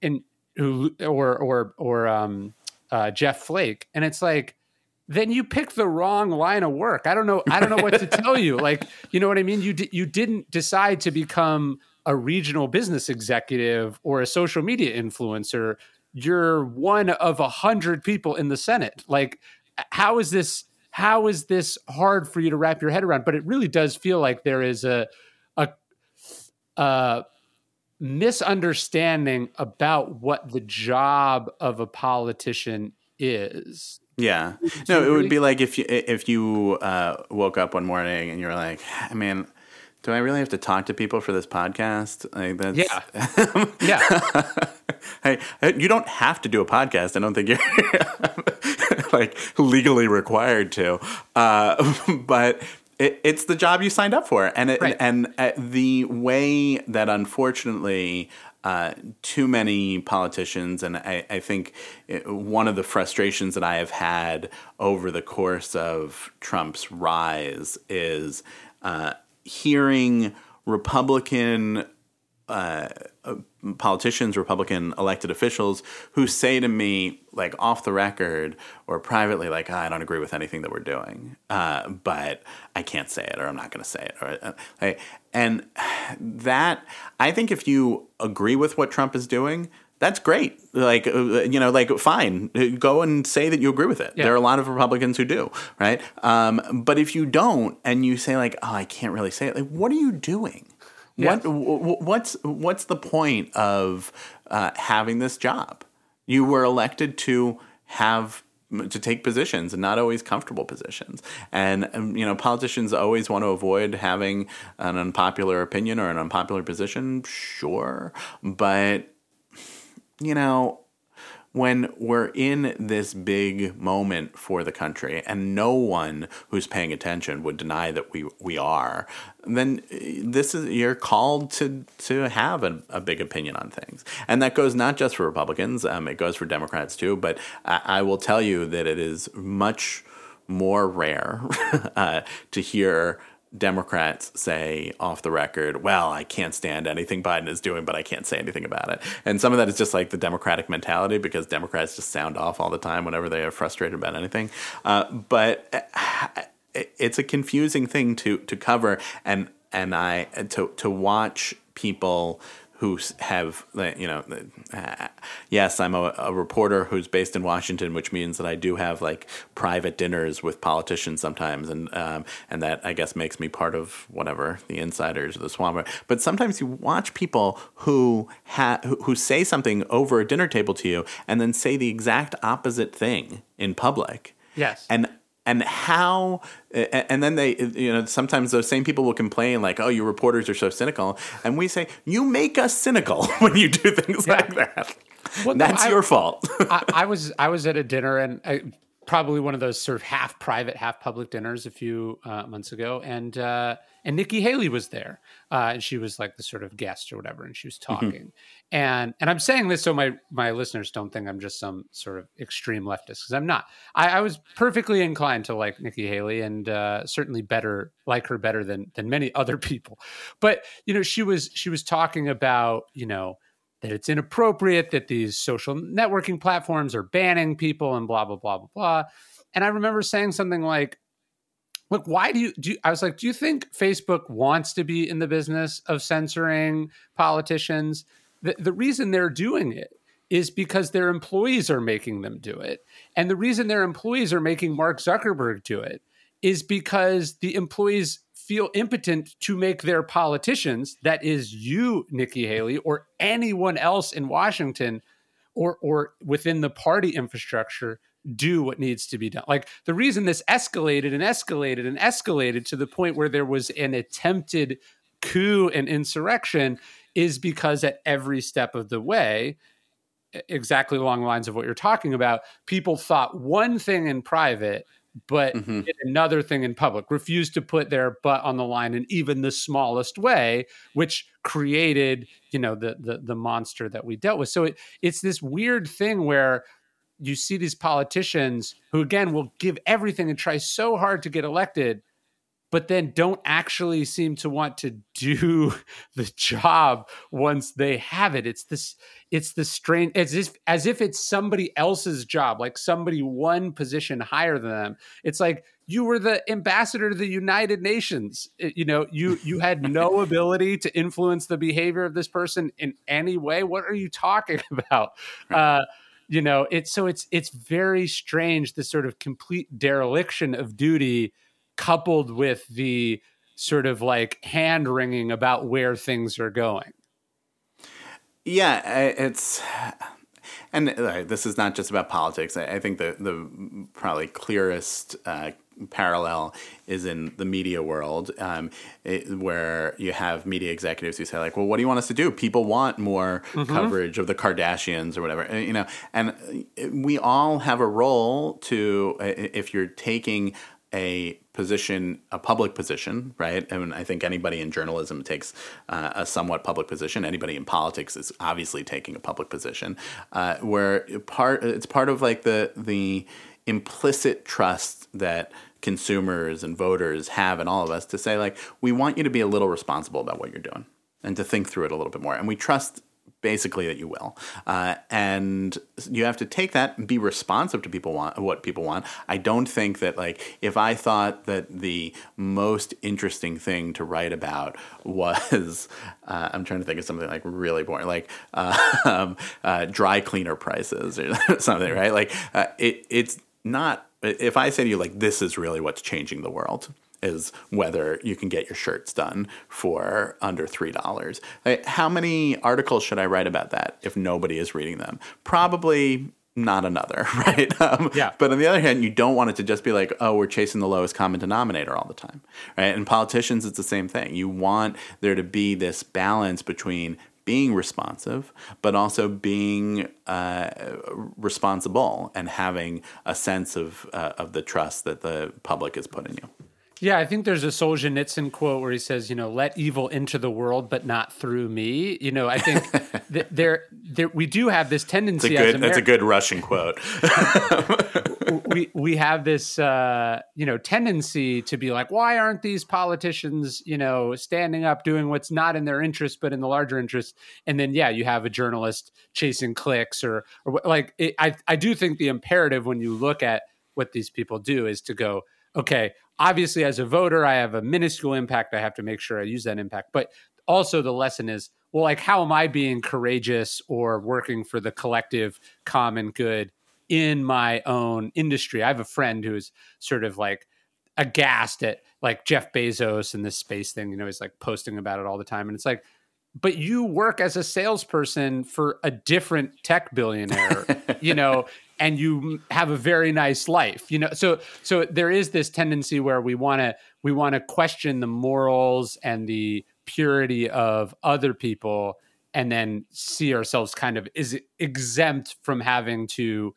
Jeff Flake. And it's like, then you pick the wrong line of work. I don't know what to tell you. Like, you know what I mean? You didn't decide to become a regional business executive or a social media influencer. You're one of 100 people in the Senate. Like, how is this hard for you to wrap your head around? But it really does feel like there is a misunderstanding about what the job of a politician is. Yeah. No, it would be like if you woke up one morning and you're like, I mean, do I really have to talk to people for this podcast? Like that's Hey, you don't have to do a podcast. I don't think you're like legally required to. But it's the job you signed up for, and the way that unfortunately too many politicians, and I think one of the frustrations that I have had over the course of Trump's rise is hearing Republican politicians, Republican elected officials who say to me, like off the record or privately, like, I don't agree with anything that we're doing, but I can't say it, or I'm not going to say it. And that, I think if you agree with what Trump is doing, that's great. Like, fine, go and say that you agree with it. Yeah. There are a lot of Republicans who do, right? But if you don't, and you say like, oh, I can't really say it, like, what are you doing? Yes. What's the point of having this job? You were elected to take positions, and not always comfortable positions. And politicians always want to avoid having an unpopular opinion or an unpopular position, sure. But, when we're in this big moment for the country, and no one who's paying attention would deny that we are, then you're called to have a big opinion on things. And that goes not just for Republicans, it goes for Democrats too. But I will tell you that it is much more rare to hear Democrats say off the record, well, I can't stand anything Biden is doing, but I can't say anything about it. And some of that is just like the Democratic mentality, because Democrats just sound off all the time whenever they are frustrated about anything. But it's a confusing thing to cover, and to watch people who have, yes, I'm a reporter who's based in Washington, which means that I do have like private dinners with politicians sometimes, and that I guess makes me part of whatever, the insiders or the swamp. But sometimes you watch people who say something over a dinner table to you, and then say the exact opposite thing in public. Yes. And how, and then they, sometimes those same people will complain like, oh, you reporters are so cynical. And we say, you make us cynical when you do things like that. Well, that's your fault. I was at a dinner, and probably one of those sort of half private, half public dinners a few months ago. And Nikki Haley was there. And she was like the sort of guest or whatever. And she was talking. Mm-hmm. And I'm saying this so my listeners don't think I'm just some sort of extreme leftist, because I'm not. I was perfectly inclined to like Nikki Haley, and certainly like her better than many other people. But, she was talking about, that it's inappropriate that these social networking platforms are banning people and blah, blah, blah, blah, blah. And I remember saying something like, look, why do you I was like, do you think Facebook wants to be in the business of censoring politicians? The reason they're doing it is because their employees are making them do it. And the reason their employees are making Mark Zuckerberg do it is because the employees feel impotent to make their politicians, that is you, Nikki Haley, or anyone else in Washington or within the party infrastructure, do what needs to be done. Like, the reason this escalated and escalated and escalated to the point where there was an attempted coup and insurrection is because at every step of the way, exactly along the lines of what you're talking about, people thought one thing in private, but did another thing in public, refused to put their butt on the line in even the smallest way, which created, the monster that we dealt with. So it's this weird thing where you see these politicians who, again, will give everything and try so hard to get elected, but then don't actually seem to want to do the job once they have it. It's the strange, as if it's somebody else's job, like somebody one position higher than them. It's like, you were the ambassador to the United Nations. You had no ability to influence the behavior of this person in any way. What are you talking about? Right. It's very strange, this sort of complete dereliction of duty, coupled with the sort of like hand wringing about where things are going. Yeah, and this is not just about politics. I think the probably clearest parallel is in the media world, where you have media executives who say like, well, what do you want us to do? People want more coverage of the Kardashians or whatever, and we all have a role to, if you're taking a public position, right? And I think anybody in journalism takes a somewhat public position. Anybody in politics is obviously taking a public position, where it's part of like the implicit trust that consumers and voters have in all of us to say like, we want you to be a little responsible about what you're doing and to think through it a little bit more. And we trust basically that you will. And you have to take that and be responsive to what people want. I don't think that, like, if I thought that the most interesting thing to write about was, I'm trying to think of something like really boring, like dry cleaner prices or something, right? Like it's not, if I say to you, like, this is really what's changing the world, is whether you can get your shirts done for under $3. Like, how many articles should I write about that if nobody is reading them? Probably not another, right? Yeah. But on the other hand, you don't want it to just be like, oh, we're chasing the lowest common denominator all the time, right? And politicians, it's the same thing. You want there to be this balance between being responsive, but also being responsible and having a sense of the trust that the public has put in you. Yeah, I think there's a Solzhenitsyn quote where he says, let evil into the world, but not through me. I think there we do have this tendency. That's a good Russian quote. we have this, tendency to be like, why aren't these politicians, standing up, doing what's not in their interest, but in the larger interest? And then, you have a journalist chasing clicks or like, I do think the imperative when you look at what these people do is to go, okay, obviously as a voter, I have a minuscule impact. I have to make sure I use that impact. But also the lesson is, well, like, how am I being courageous or working for the collective common good in my own industry? I have a friend who's sort of like aghast at like Jeff Bezos and this space thing, he's like posting about it all the time. And it's like, but you work as a salesperson for a different tech billionaire, and you have a very nice life, So there is this tendency where we want to question the morals and the purity of other people, and then see ourselves kind of is exempt from having to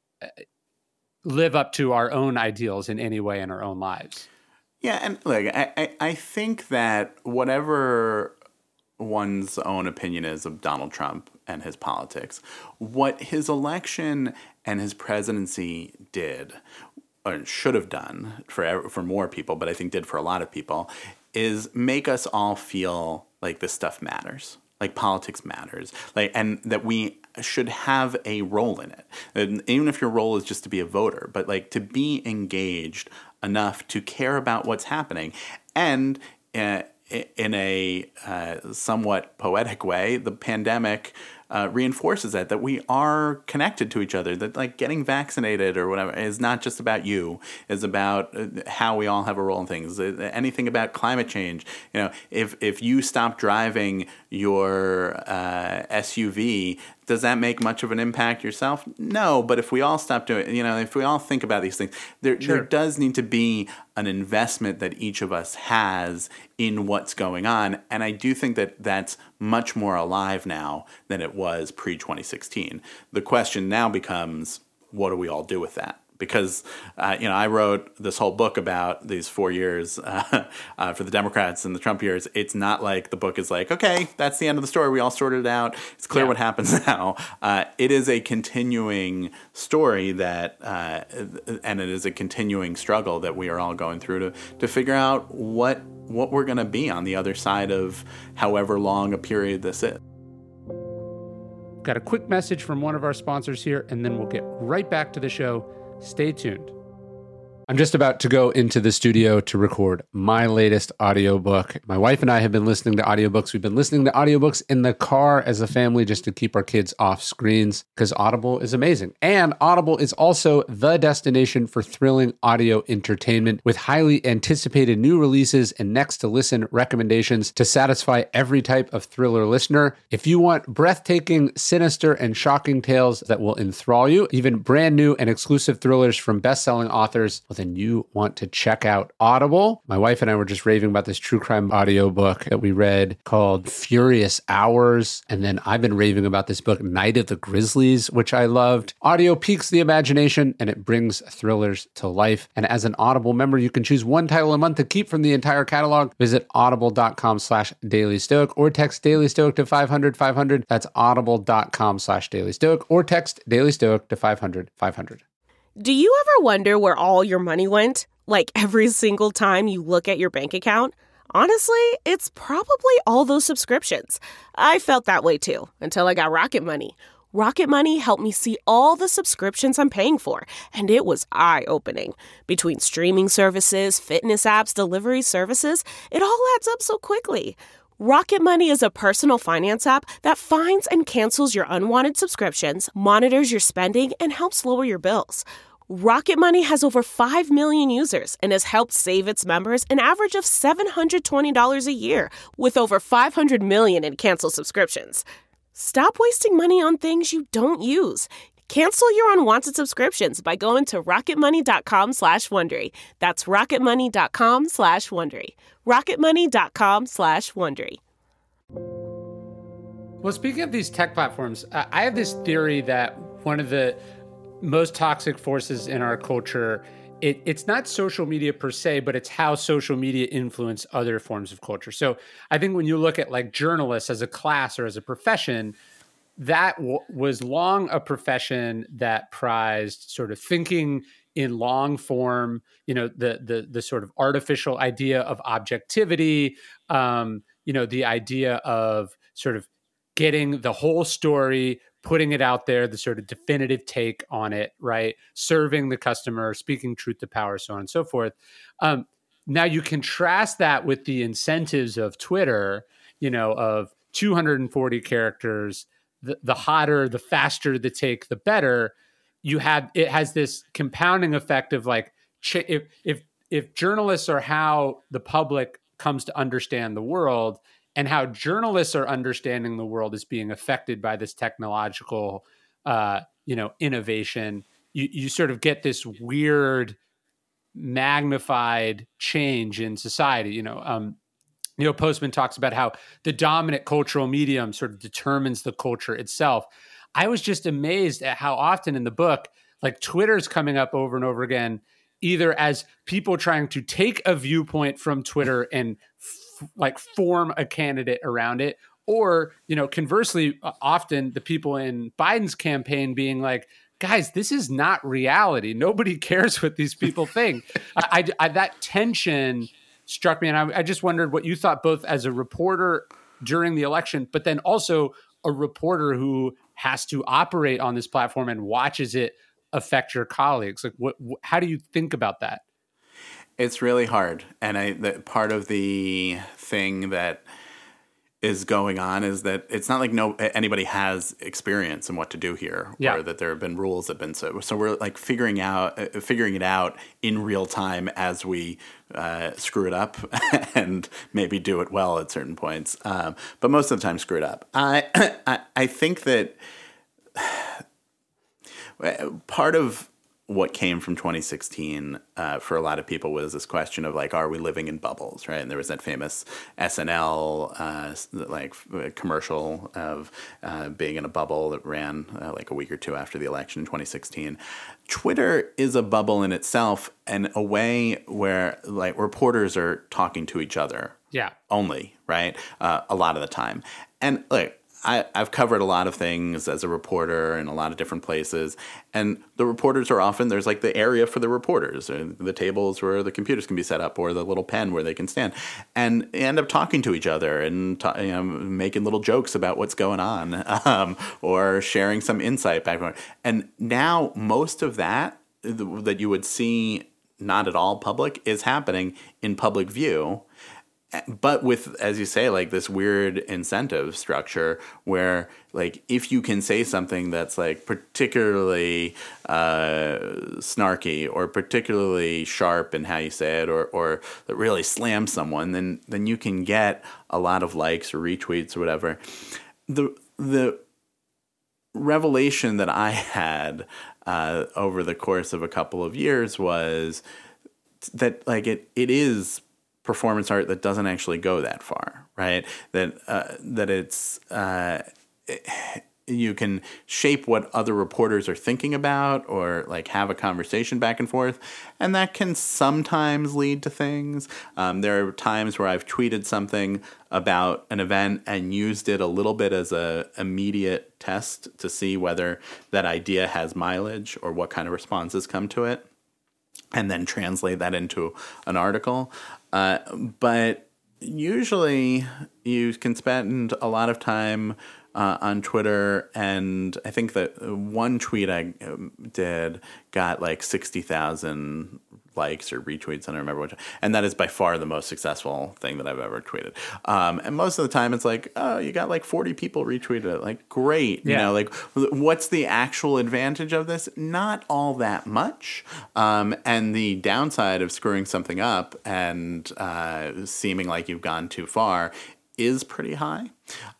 live up to our own ideals in any way in our own lives. Yeah, and look, I think that whatever one's own opinion is of Donald Trump and his politics, what his election and his presidency did, or should have done for more people, but I think did for a lot of people, is make us all feel like this stuff matters, like politics matters, like, and that we should have a role in it. And even if your role is just to be a voter, but like to be engaged enough to care about what's happening. And in a somewhat poetic way, the pandemic reinforces that we are connected to each other, that like getting vaccinated or whatever is not just about you, is about how we all have a role in things. Anything about climate change, if you stop driving your SUV, does that make much of an impact yourself? No, but if we all stop doing it, if we all think about these things, there does need to be an investment that each of us has in what's going on. And I do think that that's much more alive now than it was pre-2016. The question now becomes, what do we all do with that? Because, I wrote this whole book about these 4 years for the Democrats and the Trump years. It's not like the book is like, okay, that's the end of the story. We all sorted it out. It's clear what happens now. It is a continuing story that, and it is a continuing struggle that we are all going through to figure out what we're going to be on the other side of however long a period this is. Got a quick message from one of our sponsors here, and then we'll get right back to the show. Stay tuned. I'm just about to go into the studio to record my latest audiobook. My wife and I have been listening to audiobooks. We've been listening to audiobooks in the car as a family just to keep our kids off screens because Audible is amazing. And Audible is also the destination for thrilling audio entertainment with highly anticipated new releases and next to listen recommendations to satisfy every type of thriller listener. If you want breathtaking, sinister, and shocking tales that will enthrall you, even brand new and exclusive thrillers from best-selling authors, then you want to check out Audible. My wife and I were just raving about this true crime audiobook that we read called Furious Hours. And then I've been raving about this book, Night of the Grizzlies, which I loved. Audio piques the imagination and it brings thrillers to life. And as an Audible member, you can choose one title a month to keep from the entire catalog. Visit audible.com/dailystoic or text Daily Stoic to 500-500. That's audible.com/Daily Stoic or text Daily Stoic to 500-500. Do you ever wonder where all your money went? Like every single time you look at your bank account? Honestly, it's probably all those subscriptions. I felt that way too, until I got Rocket Money. Rocket Money helped me see all the subscriptions I'm paying for, and it was eye-opening. Between streaming services, fitness apps, delivery services, it all adds up so quickly. Rocket Money is a personal finance app that finds and cancels your unwanted subscriptions, monitors your spending, and helps lower your bills. Rocket Money has over 5 million users and has helped save its members an average of $720 a year, with over 500 million in canceled subscriptions. Stop wasting money on things you don't use. Cancel your unwanted subscriptions by going to rocketmoney.com/Wondery. That's rocketmoney.com/Wondery. rocketmoney.com/Wondery. Well, speaking of these tech platforms, I have this theory that one of the most toxic forces in our culture, it's not social media per se, but it's how social media influence other forms of culture. So I think when you look at like journalists as a class or as a profession, that was long a profession that prized sort of thinking in long form, the sort of artificial idea of objectivity, the idea of sort of getting the whole story, putting it out there, the sort of definitive take on it, right? Serving the customer, speaking truth to power, so on and so forth. Now you contrast that with the incentives of Twitter, of 240 characters, the hotter, the faster the take, the better. It has this compounding effect of like, if journalists are how the public comes to understand the world, and how journalists are understanding the world is being affected by this technological, innovation, you sort of get this weird magnified change in society. Postman talks about how the dominant cultural medium sort of determines the culture itself. I was just amazed at how often in the book, like Twitter's coming up over and over again, either as people trying to take a viewpoint from Twitter and form a candidate around it, or, conversely, often the people in Biden's campaign being like, guys, this is not reality. Nobody cares what these people think. That tension struck me. And I just wondered what you thought, both as a reporter during the election, but then also a reporter who has to operate on this platform and watches it affect your colleagues. Like, how do you think about that? It's really hard. And part of the thing that is going on is that it's not like anybody has experience in what to do here, or that there have been rules that have been so we're like figuring it out in real time as we screw it up and maybe do it well at certain points, but most of the time screw it up. I think that part of what came from 2016 for a lot of people was this question of like, are we living in bubbles, right? And there was that famous SNL commercial of being in a bubble that ran like a week or two after the election in 2016. Twitter is a bubble in itself, and a way where like reporters are talking to each other only, right? A lot of the time. And like, I've covered a lot of things as a reporter in a lot of different places, and the reporters are often, there's like the area for the reporters, or the tables where the computers can be set up, or the little pen where they can stand, and end up talking to each other and making little jokes about what's going on, or sharing some insight back and forth. And now most of that you would see not at all public is happening in public view. But with, as you say, like this weird incentive structure where, like, if you can say something that's like particularly snarky or particularly sharp in how you say it, or that really slams someone, then you can get a lot of likes or retweets or whatever. The revelation that I had over the course of a couple of years was that, like, it is performance art that doesn't actually go that far, right? That it's you can shape what other reporters are thinking about, or like have a conversation back and forth, and that can sometimes lead to things. There are times where I've tweeted something about an event and used it a little bit as a immediate test to see whether that idea has mileage or what kind of responses come to it, and then translate that into an article. But Usually you can spend a lot of time on Twitter, and I think that one tweet I did got like 60,000 likes or retweets. I don't remember which, and that is by far the most successful thing that I've ever tweeted. And most of the time it's like, oh, you got like 40 people retweeted it. Like, great. You know, like, what's the actual advantage of this? Not all that much. And the downside of screwing something up and seeming like you've gone too far is pretty high.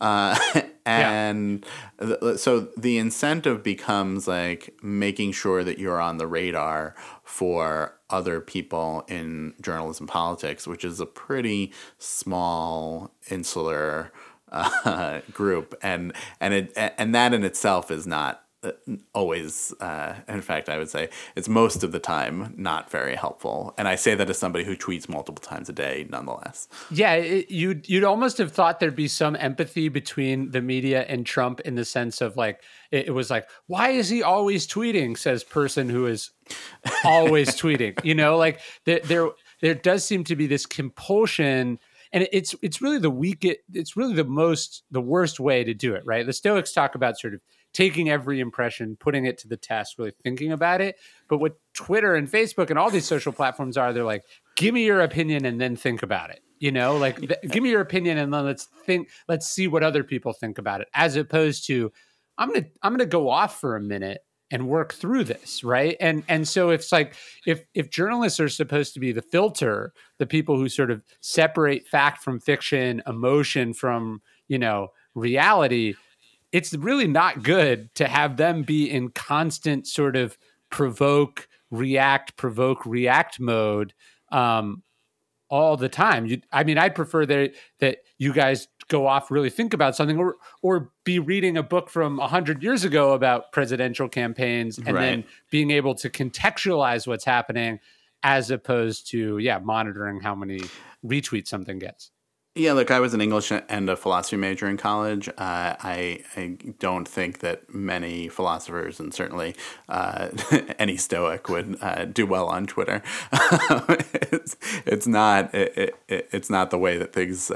So the incentive becomes like making sure that you're on the radar for other people in journalism politics, which is a pretty small, insular group, and that in itself is not always, in fact, I would say it's most of the time not very helpful. And I say that as somebody who tweets multiple times a day, nonetheless. Yeah, you'd almost have thought there'd be some empathy between the media and Trump in the sense of like, it was like, why is he always tweeting, says person who is always tweeting, you know, like there does seem to be this compulsion. And it's really the worst way to do it, right? The Stoics talk about sort of taking every impression, putting it to the test, really thinking about it. But what Twitter and Facebook and all these social platforms are, they're like, give me your opinion and then think about it. You know, like give me your opinion and then let's see what other people think about it. As opposed to, I'm gonna go off for a minute and work through this, right? And so it's like if journalists are supposed to be the filter, the people who sort of separate fact from fiction, emotion from, you know, reality, it's really not good to have them be in constant sort of provoke, react mode all the time. I'd prefer that you guys go off, really think about something, or be reading a book from 100 years ago about presidential campaigns and then being able to contextualize what's happening as opposed to, monitoring how many retweets something gets. Yeah, look, I was an English and a philosophy major in college. I don't think that many philosophers, and certainly any Stoic, would do well on Twitter. It's not the way that things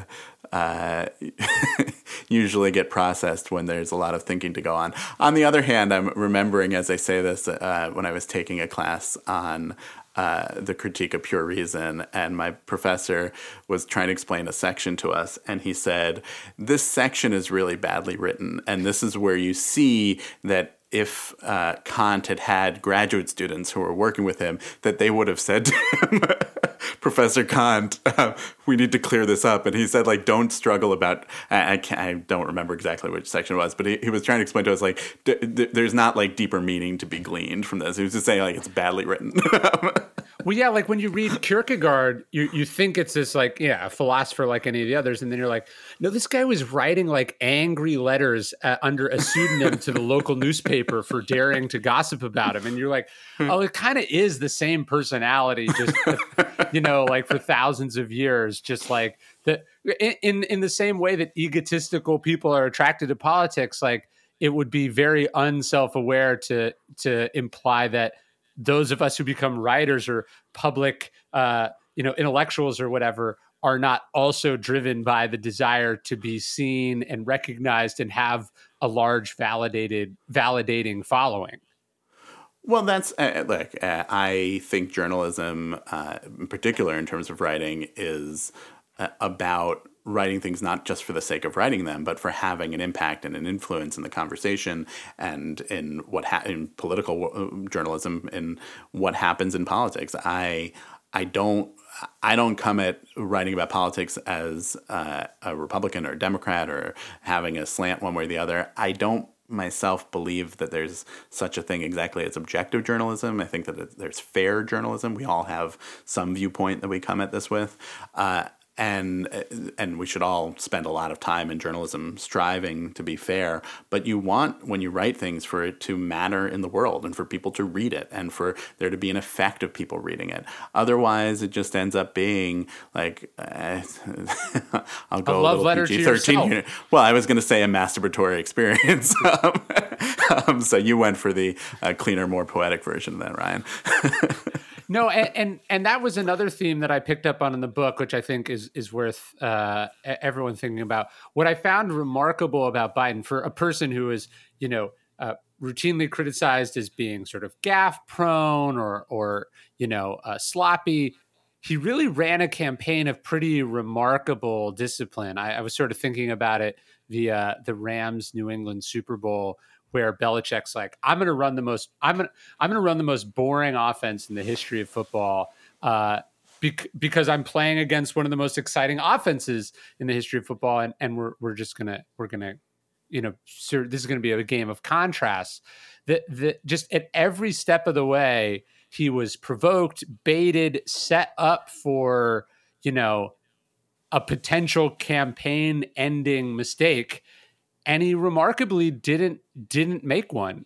usually get processed when there's a lot of thinking to go on. On the other hand, I'm remembering as I say this when I was taking a class on the critique of pure reason, and my professor was trying to explain a section to us, and he said, this section is really badly written, and this is where you see that if Kant had graduate students who were working with him, that they would have said to him, Professor Kant, we need to clear this up. And he said, like, don't struggle about, I don't remember exactly which section it was, but he was trying to explain to us, like, there's not, like, deeper meaning to be gleaned from this. He was just saying, like, it's badly written. Well, yeah, like when you read Kierkegaard, you think it's this, like, a philosopher like any of the others. And then you're like, no, this guy was writing, like, angry letters under a pseudonym to the local newspaper for daring to gossip about him. And you're like, oh, it kind of is the same personality, just, you know, like for thousands of years, just like in the same way that egotistical people are attracted to politics. Like, it would be very unself-aware to imply that those of us who become writers or public, intellectuals or whatever are not also driven by the desire to be seen and recognized and have a large validating following. Well, that's I think journalism, in particular in terms of writing, is about writing things not just for the sake of writing them, but for having an impact and an influence in the conversation and in in political journalism, in what happens in politics. I don't come at writing about politics as a Republican or a Democrat or having a slant one way or the other. I don't myself believe that there's such a thing exactly as objective journalism. I think that there's fair journalism. We all have some viewpoint that we come at this with. And we should all spend a lot of time in journalism striving to be fair. But you want, when you write things, for it to matter in the world and for people to read it and for there to be an effect of people reading it. Otherwise, it just ends up being like, I'll go a love letter PG-13 here. Well, I was going to say a masturbatory experience. So you went for the cleaner, more poetic version of that, Ryan. No, and that was another theme that I picked up on in the book, which I think is worth everyone thinking about. What I found remarkable about Biden, for a person who is, routinely criticized as being sort of gaffe prone or sloppy, he really ran a campaign of pretty remarkable discipline. I was sort of thinking about it via the Rams New England Super Bowl, where Belichick's like, I'm going to run the most boring offense in the history of football because I'm playing against one of the most exciting offenses in the history of football, and we're gonna so this is going to be a game of contrasts. That just at every step of the way, he was provoked, baited, set up for a potential campaign-ending mistake. And he remarkably didn't make one.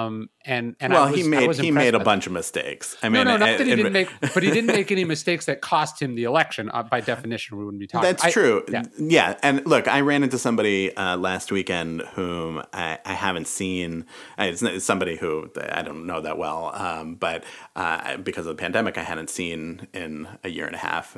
He made a bunch of mistakes. I mean, not that he didn't make, but he didn't make any mistakes that cost him the election. By definition, we wouldn't be talking. That's true. Yeah. And look, I ran into somebody last weekend whom I haven't seen. It's somebody who I don't know that well, but because of the pandemic, I hadn't seen in a year and a half,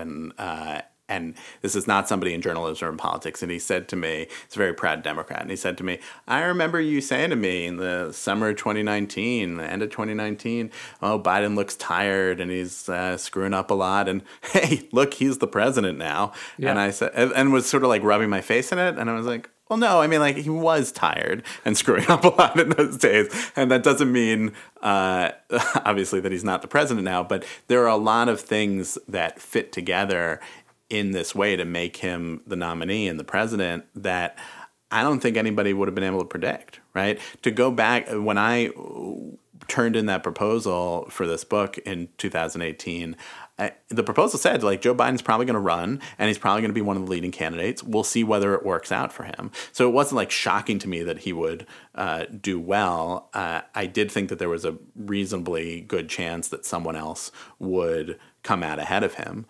and this is not somebody in journalism or in politics. And he said to me, he's a very proud Democrat, and he said to me, I remember you saying to me in the summer of 2019, the end of 2019, oh, Biden looks tired and he's screwing up a lot. And hey, look, he's the president now. Yeah. And I said, and was sort of like rubbing my face in it. And I was like, well, no, I mean, like, he was tired and screwing up a lot in those days. And that doesn't mean, obviously, that he's not the president now. But there are a lot of things that fit together in this way to make him the nominee and the president that I don't think anybody would have been able to predict, right? To go back, when I turned in that proposal for this book in 2018, the proposal said, like, Joe Biden's probably going to run and he's probably going to be one of the leading candidates. We'll see whether it works out for him. So it wasn't like shocking to me that he would do well. I did think that there was a reasonably good chance that someone else would come out ahead of him.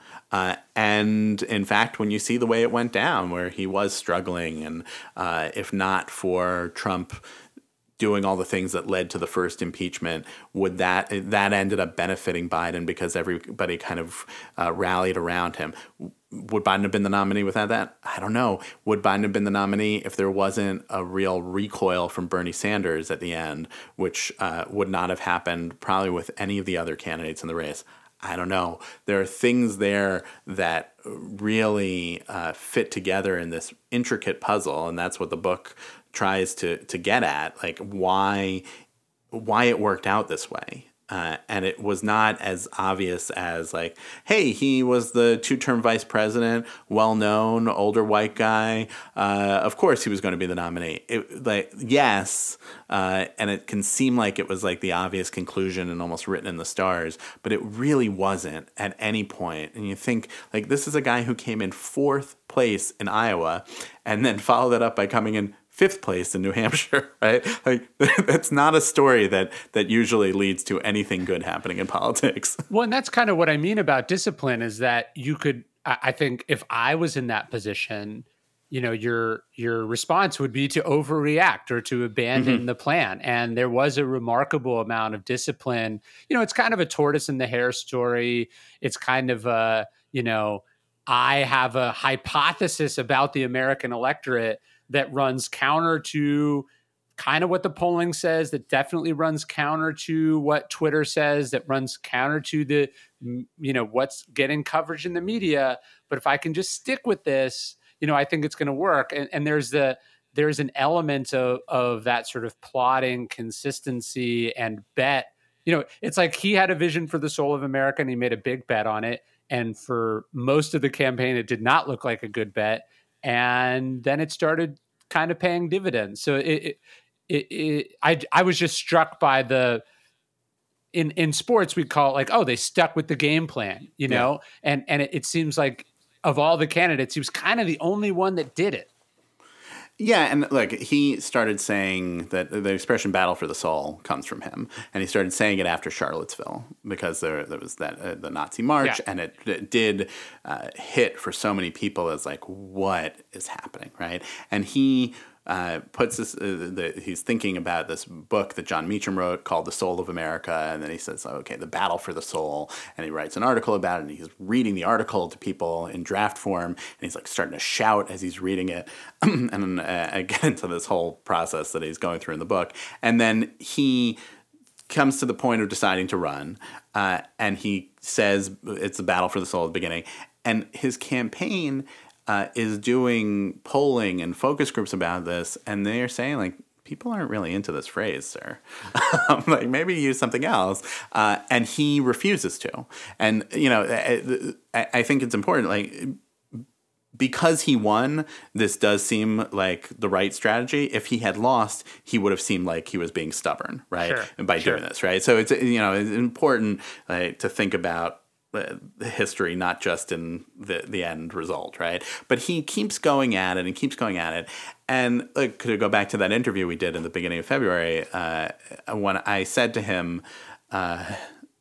And in fact, when you see the way it went down, where he was struggling, and if not for Trump doing all the things that led to the first impeachment, would that ended up benefiting Biden because everybody kind of rallied around him. Would Biden have been the nominee without that? I don't know. Would Biden have been the nominee if there wasn't a real recoil from Bernie Sanders at the end, which would not have happened probably with any of the other candidates in the race? I don't know. There are things there that really fit together in this intricate puzzle, and that's what the book tries to get at, like why it worked out this way. And it was not as obvious as like, hey, he was the 2-term vice president, well-known, older white guy. Of course he was going to be the nominee. Yes, and it can seem like it was like the obvious conclusion and almost written in the stars, but it really wasn't at any point. And you think, like, this is a guy who came in 4th place in Iowa and then followed that up by coming in 5th place in New Hampshire, right? Like, that's not a story that usually leads to anything good happening in politics. Well, and that's kind of what I mean about discipline, is that you could, I think if I was in that position, your response would be to overreact or to abandon the plan. And there was a remarkable amount of discipline. It's kind of a tortoise and the hare story. It's kind of a, I have a hypothesis about the American electorate that runs counter to kind of what the polling says, that definitely runs counter to what Twitter says, that runs counter to the, what's getting coverage in the media. But if I can just stick with this, I think it's going to work. And there's an element of that sort of plotting consistency and bet. It's like he had a vision for the soul of America and he made a big bet on it. And for most of the campaign, it did not look like a good bet. And then it started kind of paying dividends. So I was just struck by in sports, we call it like, oh, they stuck with the game plan, know? And it seems like of all the candidates, he was kind of the only one that did it. Yeah, and look, he started saying that the expression "battle for the soul" comes from him, and he started saying it after Charlottesville because there was that the Nazi march, and it did hit for so many people as like, what is happening, right? And he puts this, he's thinking about this book that John Meacham wrote called The Soul of America. And then he says, okay, the battle for the soul. And he writes an article about it. And he's reading the article to people in draft form. And he's like starting to shout as he's reading it. And I get into this whole process that he's going through in the book. And then he comes to the point of deciding to run. And he says it's the battle for the soul at the beginning. And his campaign is doing polling and focus groups about this, and they're saying, like, people aren't really into this phrase, sir. Like, maybe use something else. And he refuses to. And, you know, I think it's important, like, because he won, this does seem like the right strategy. If he had lost, he would have seemed like he was being stubborn, right? Sure. By doing this, right? So it's, you know, it's important to think about the history, not just in the end result, right? But he keeps going at it and keeps going at it. And could I go back to that interview we did in the beginning of February, when I said to him, by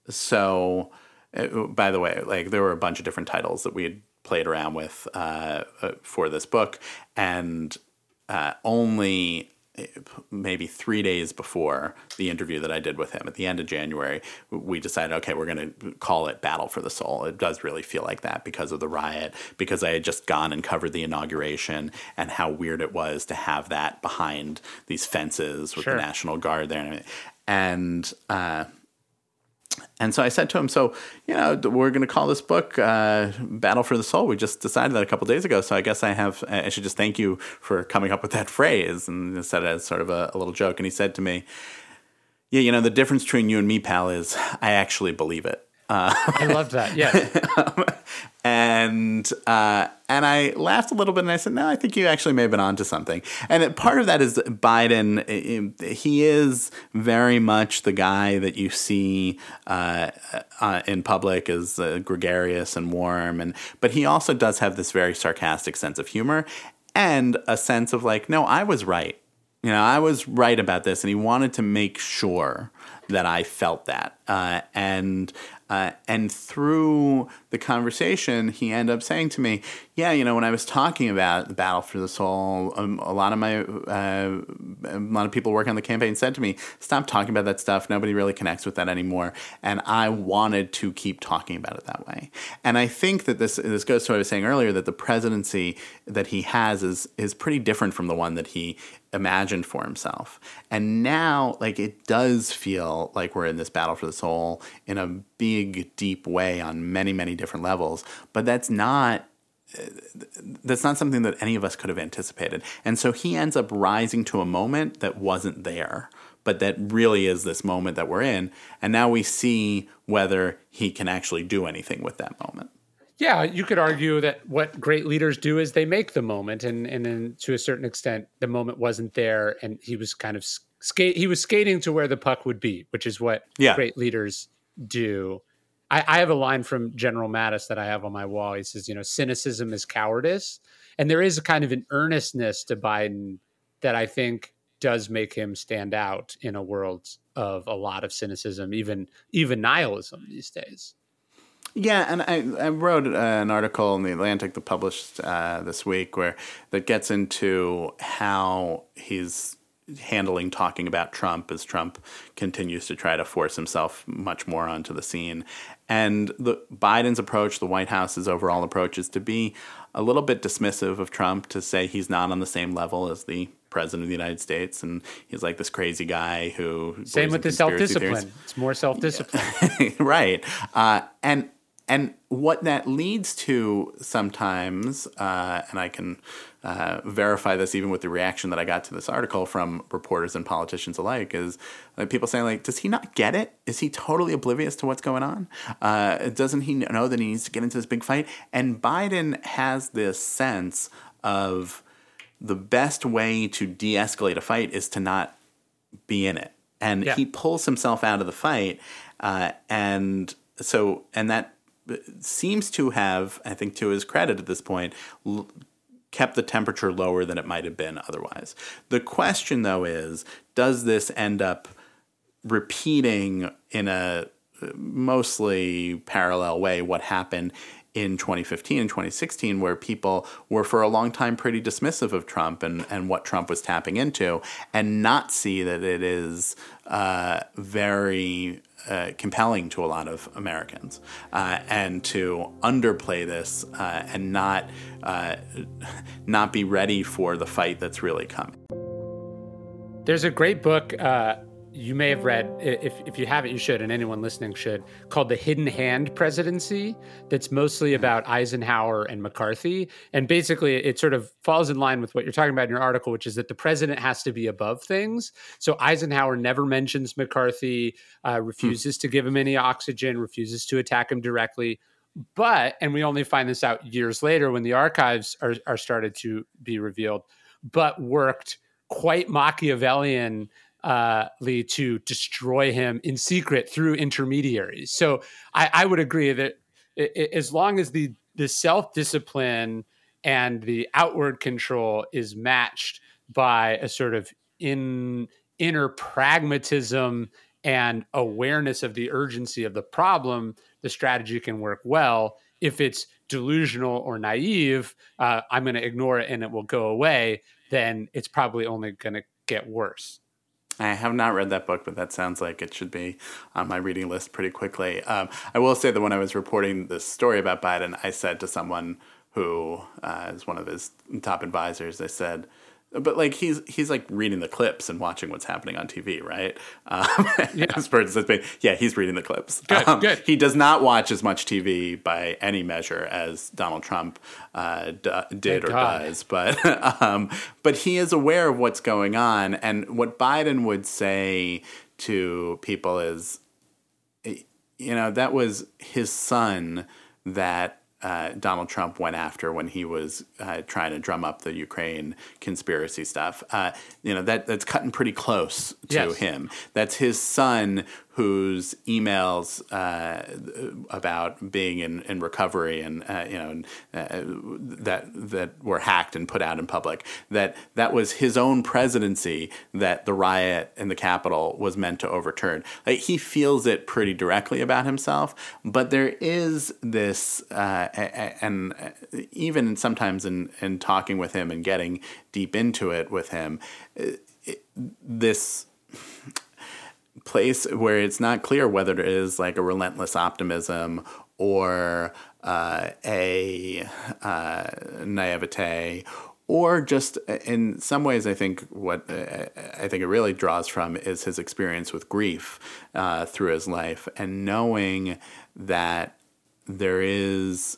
the way, like, there were a bunch of different titles that we had played around with for this book, and only maybe 3 days before the interview that I did with him at the end of January, we decided, okay, we're going to call it Battle for the Soul. It does really feel like that because of the riot, because I had just gone and covered the inauguration and how weird it was to have that behind these fences with the National Guard there. And so I said to him, so, you know, we're going to call this book Battle for the Soul. We just decided that a couple days ago. So I guess I should just thank you for coming up with that phrase. And I said it as sort of a little joke. And he said to me, yeah, you know, the difference between you and me, pal, is I actually believe it. I love that. Yeah. And I laughed a little bit and I said, no, I think you actually may have been onto something. And part of that is Biden. He is very much the guy that you see in public as gregarious and warm. But he also does have this very sarcastic sense of humor and a sense of like, no, I was right. You know, I was right about this. And he wanted to make sure that I felt that. And through the conversation, he ended up saying to me, yeah, you know, when I was talking about the Battle for the Soul, a lot of people working on the campaign said to me, stop talking about that stuff. Nobody really connects with that anymore. And I wanted to keep talking about it that way. And I think that this goes to what I was saying earlier, that the presidency that he has is pretty different from the one that he imagined for himself. And now, like, it does feel like we're in this battle for the soul in a big, deep way on many, many different levels. But that's not something that any of us could have anticipated. And so he ends up rising to a moment that wasn't there, but that really is this moment that we're in. And now we see whether he can actually do anything with that moment. Yeah, you could argue that what great leaders do is they make the moment, and then to a certain extent, the moment wasn't there, and he was kind of skating to where the puck would be, which is what great leaders do. I have a line from General Mattis that I have on my wall. He says, you know, cynicism is cowardice, and there is a kind of an earnestness to Biden that I think does make him stand out in a world of a lot of cynicism, even nihilism these days. Yeah, and I wrote an article in The Atlantic that published this week that gets into how he's handling talking about Trump as Trump continues to try to force himself much more onto the scene. And Biden's approach, the White House's overall approach, is to be a little bit dismissive of Trump, to say he's not on the same level as the president of the United States, and he's like this crazy guy who... Same with the self-discipline. Theories. It's more self-discipline. Right. And what that leads to sometimes, and I can verify this even with the reaction that I got to this article from reporters and politicians alike, is people saying, like, does he not get it? Is he totally oblivious to what's going on? Doesn't he know that he needs to get into this big fight? And Biden has this sense of the best way to de-escalate a fight is to not be in it. And he pulls himself out of the fight. And that seems to have, I think to his credit at this point, kept the temperature lower than it might have been otherwise. The question, though, is, does this end up repeating in a mostly parallel way what happened in 2015 and 2016, where people were for a long time pretty dismissive of Trump and what Trump was tapping into, and not see that it is very compelling to a lot of Americans, and to underplay this and not be ready for the fight that's really coming. There's a great book you may have read, if you haven't, you should, and anyone listening should, called The Hidden Hand Presidency, that's mostly about Eisenhower and McCarthy. And basically, it sort of falls in line with what you're talking about in your article, which is that the president has to be above things. So Eisenhower never mentions McCarthy, refuses to give him any oxygen, refuses to attack him directly. But, and we only find this out years later when the archives are started to be revealed, but worked quite Machiavellian to destroy him in secret through intermediaries. So I would agree that as long as the self-discipline and the outward control is matched by a sort of inner pragmatism and awareness of the urgency of the problem, the strategy can work well. If it's delusional or naive, I'm going to ignore it and it will go away, then it's probably only going to get worse. I have not read that book, but that sounds like it should be on my reading list pretty quickly. I will say that when I was reporting this story about Biden, I said to someone who is one of his top advisors, I said, but like he's like reading the clips and watching what's happening on TV, right? Yeah, he's reading the clips. Good. He does not watch as much TV by any measure as Donald Trump did or does, but he is aware of what's going on. And what Biden would say to people is, that was his son that Donald Trump went after when he was trying to drum up the Ukraine conspiracy stuff. That's cutting pretty close to him. That's his son whose emails about being in recovery and that were hacked and put out in public. That was his own presidency that the riot in the Capitol was meant to overturn. Like, he feels it pretty directly about himself, but there is this, and even sometimes in talking with him and getting deep into it with him, this place where it's not clear whether it is like a relentless optimism or a naivete, or just in some ways, I think it really draws from is his experience with grief through his life, and knowing that there is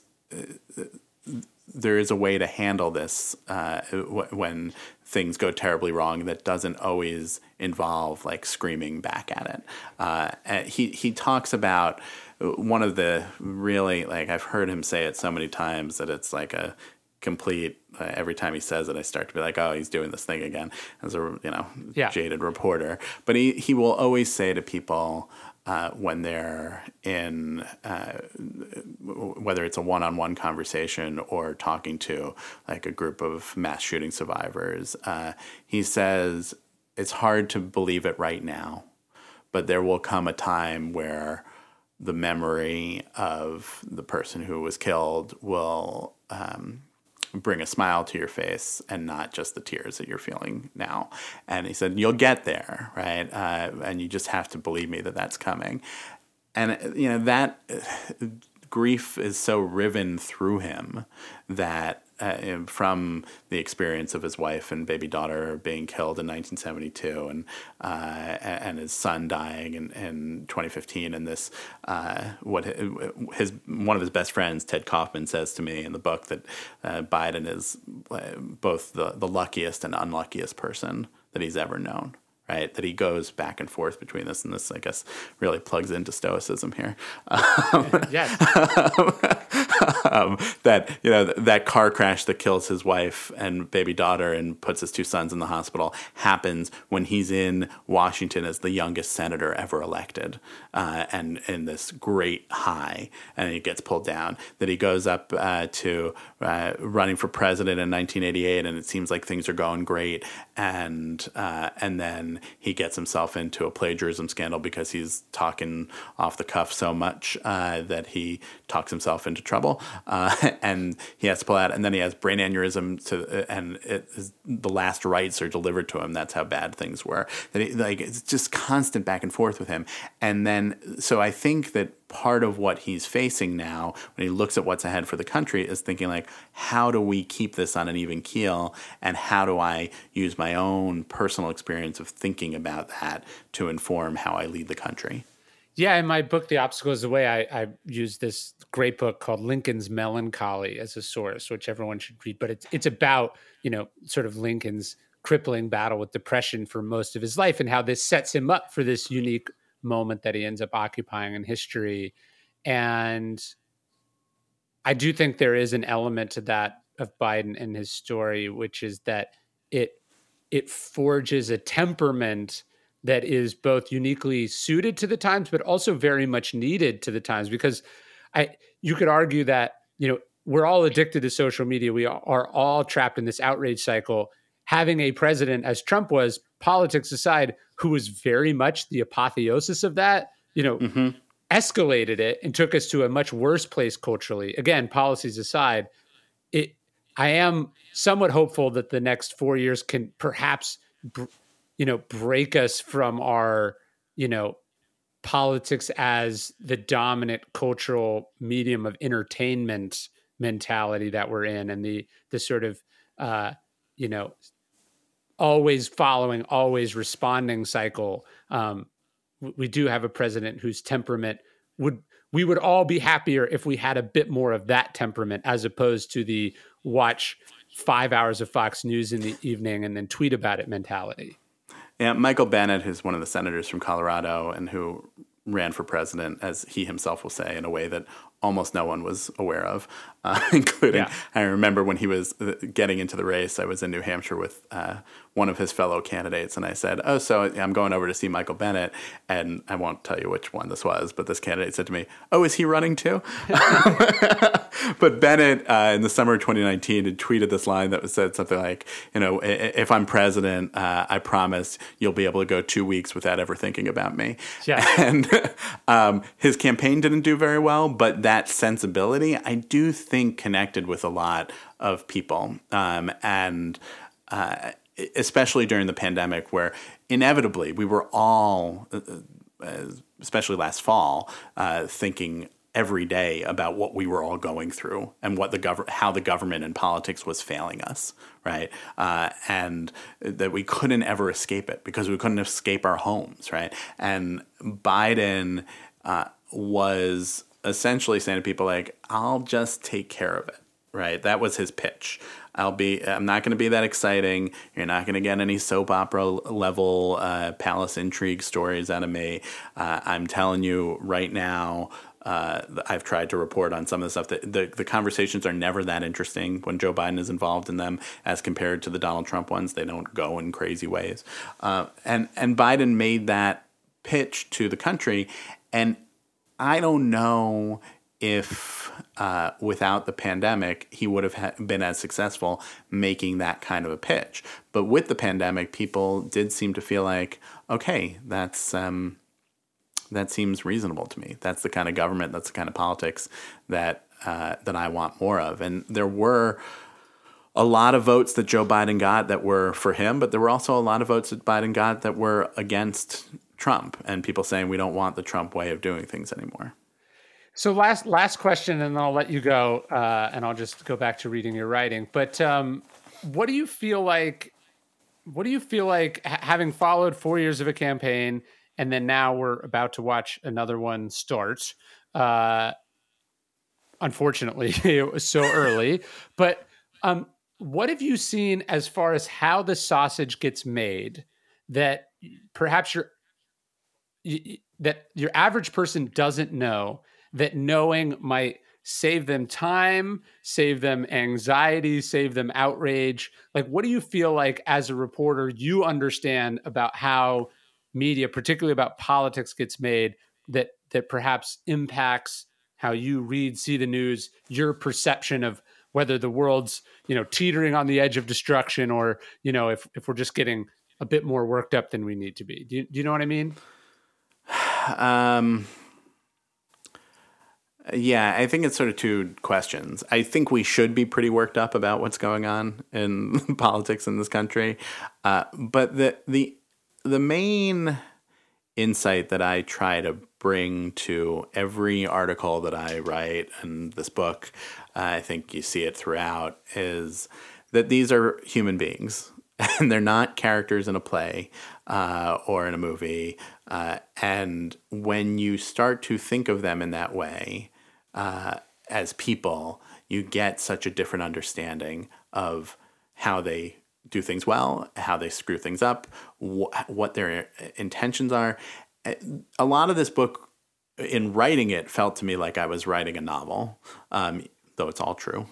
a way to handle this when things go terribly wrong that doesn't always involve like screaming back at it. He talks about one of the really, like, I've heard him say it so many times that it's like a complete, every time he says it, I start to be like, oh, he's doing this thing again as a jaded reporter. But he will always say to people, when they're in, whether it's a one-on-one conversation or talking to like a group of mass shooting survivors, he says, it's hard to believe it right now, but there will come a time where the memory of the person who was killed will bring a smile to your face and not just the tears that you're feeling now. And he said, you'll get there, right? And you just have to believe me that that's coming. And, that grief is so riven through him that from the experience of his wife and baby daughter being killed in 1972 and his son dying in 2015, and this one of his best friends, Ted Kaufman, says to me in the book that Biden is both the luckiest and unluckiest person that he's ever known. Right, that he goes back and forth between this, and this, I guess, really plugs into Stoicism here. Yes. That car crash that kills his wife and baby daughter and puts his two sons in the hospital happens when he's in Washington as the youngest senator ever elected, and in this great high, and he gets pulled down. That he goes up to running for president in 1988, and it seems like things are going great, and then he gets himself into a plagiarism scandal because he's talking off the cuff so much that he talks himself into trouble. hospital, and he has to pull out, and then he has brain aneurysm and the last rites are delivered to him. That's how bad things were. It's just constant back and forth with him. And then, so I think that part of what he's facing now, when he looks at what's ahead for the country, is thinking like, how do we keep this on an even keel, and how do I use my own personal experience of thinking about that to inform how I lead the country? Yeah, in my book, The Obstacle is the Way, I use this great book called Lincoln's Melancholy as a source, which everyone should read. But it's about, sort of Lincoln's crippling battle with depression for most of his life, and how this sets him up for this unique moment that he ends up occupying in history. And I do think there is an element to that of Biden and his story, which is that it forges a temperament that is both uniquely suited to the times, but also very much needed to the times. Because you could argue that, we're all addicted to social media. We are all trapped in this outrage cycle. Having a president, as Trump was, politics aside, who was very much the apotheosis of that, escalated it and took us to a much worse place culturally. Again, policies aside, I am somewhat hopeful that the next 4 years can perhaps break us from our, politics as the dominant cultural medium of entertainment mentality that we're in, and the sort of, always following, always responding cycle. We do have a president whose temperament we would all be happier if we had a bit more of that temperament, as opposed to the watch 5 hours of Fox News in the evening and then tweet about it mentality. Yeah, Michael Bennet, who's one of the senators from Colorado and who ran for president, as he himself will say, in a way that almost no one was aware of, including, I remember when he was getting into the race, I was in New Hampshire with one of his fellow candidates, and I said, oh, so I'm going over to see Michael Bennet, and I won't tell you which one this was, but this candidate said to me, oh, is he running too? But Bennet, in the summer of 2019, had tweeted this line that said something like, if I'm president, I promise you'll be able to go 2 weeks without ever thinking about me. Yeah. And his campaign didn't do very well, but that sensibility, I do think, connected with a lot of people. And especially during the pandemic, where inevitably we were all, especially last fall, thinking every day about what we were all going through and what how the government and politics was failing us, right? And that we couldn't ever escape it because we couldn't escape our homes, right? And Biden was essentially saying to people like, I'll just take care of it, right? That was his pitch. I'm not going to be that exciting. You're not going to get any soap opera level palace intrigue stories out of me. I'm telling you right now, I've tried to report on some of the stuff that the conversations are never that interesting when Joe Biden is involved in them as compared to the Donald Trump ones. They don't go in crazy ways. And Biden made that pitch to the country. And I don't know if without the pandemic, he would have been as successful making that kind of a pitch. But with the pandemic, people did seem to feel like, okay, that seems reasonable to me. That's the kind of government, that's the kind of politics that I want more of. And there were a lot of votes that Joe Biden got that were for him, but there were also a lot of votes that Biden got that were against Trump, and people saying we don't want the Trump way of doing things anymore. So last question, and then I'll let you go, and I'll just go back to reading your writing. But what do you feel like having followed 4 years of a campaign, and then now we're about to watch another one start? Unfortunately, it was so early. But what have you seen as far as how the sausage gets made that perhaps that your average person doesn't know, that knowing might save them time, save them anxiety, save them outrage? Like, what do you feel like as a reporter you understand about how media, particularly about politics, gets made that perhaps impacts how you read, see the news, your perception of whether the world's, teetering on the edge of destruction, or, if we're just getting a bit more worked up than we need to be? Do you know what I mean? Yeah, I think it's sort of two questions. I think we should be pretty worked up about what's going on in politics in this country, but the main insight that I try to bring to every article that I write and this book, I think you see it throughout, is that these are human beings and they're not characters in a play or in a movie. And when you start to think of them in that way, as people, you get such a different understanding of how they do things well, how they screw things up, what their intentions are. A lot of this book, in writing it, felt to me like I was writing a novel, though it's all true.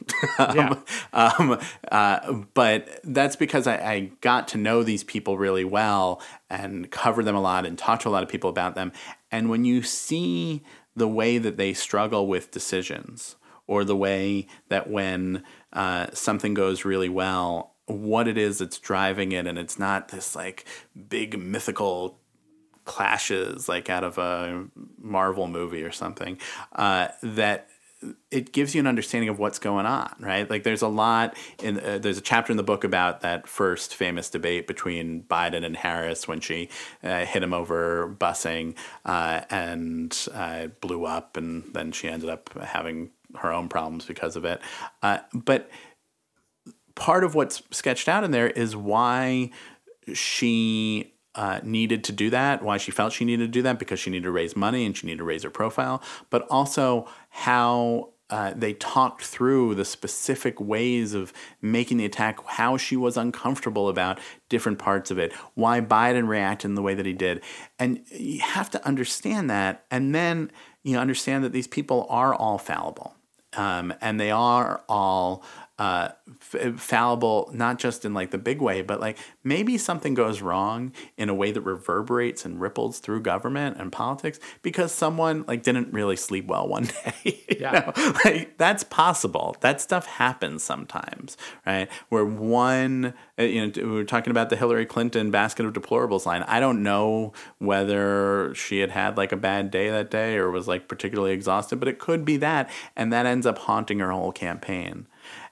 But that's because I got to know these people really well and cover them a lot and talk to a lot of people about them. And when you see the way that they struggle with decisions, or the way that when something goes really well, what it is that's driving it, and it's not this like big mythical clashes like out of a Marvel movie or something, that it gives you an understanding of what's going on, right? Like there's a lot in there's a chapter in the book about that first famous debate between Biden and Harris when she hit him over busing and blew up, and then she ended up having her own problems because of it. But part of what's sketched out in there is why she needed to do that, why she felt she needed to do that, because she needed to raise money and she needed to raise her profile, but also how they talked through the specific ways of making the attack, how she was uncomfortable about different parts of it, why Biden reacted in the way that he did. And you have to understand that, and then you understand that these people are all fallible. And they are all fallible, not just in like the big way, but like maybe something goes wrong in a way that reverberates and ripples through government and politics because someone like didn't really sleep well one day. Like that's possible. That stuff happens sometimes, right? Where one, we were talking about the Hillary Clinton basket of deplorables line. I don't know whether she had like a bad day that day or was like particularly exhausted, but it could be that, and that ends up haunting her whole campaign.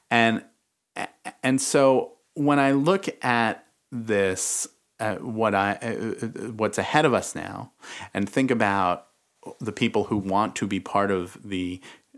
And so when I look at this, what's ahead of us now, and think about the people who want to be part of the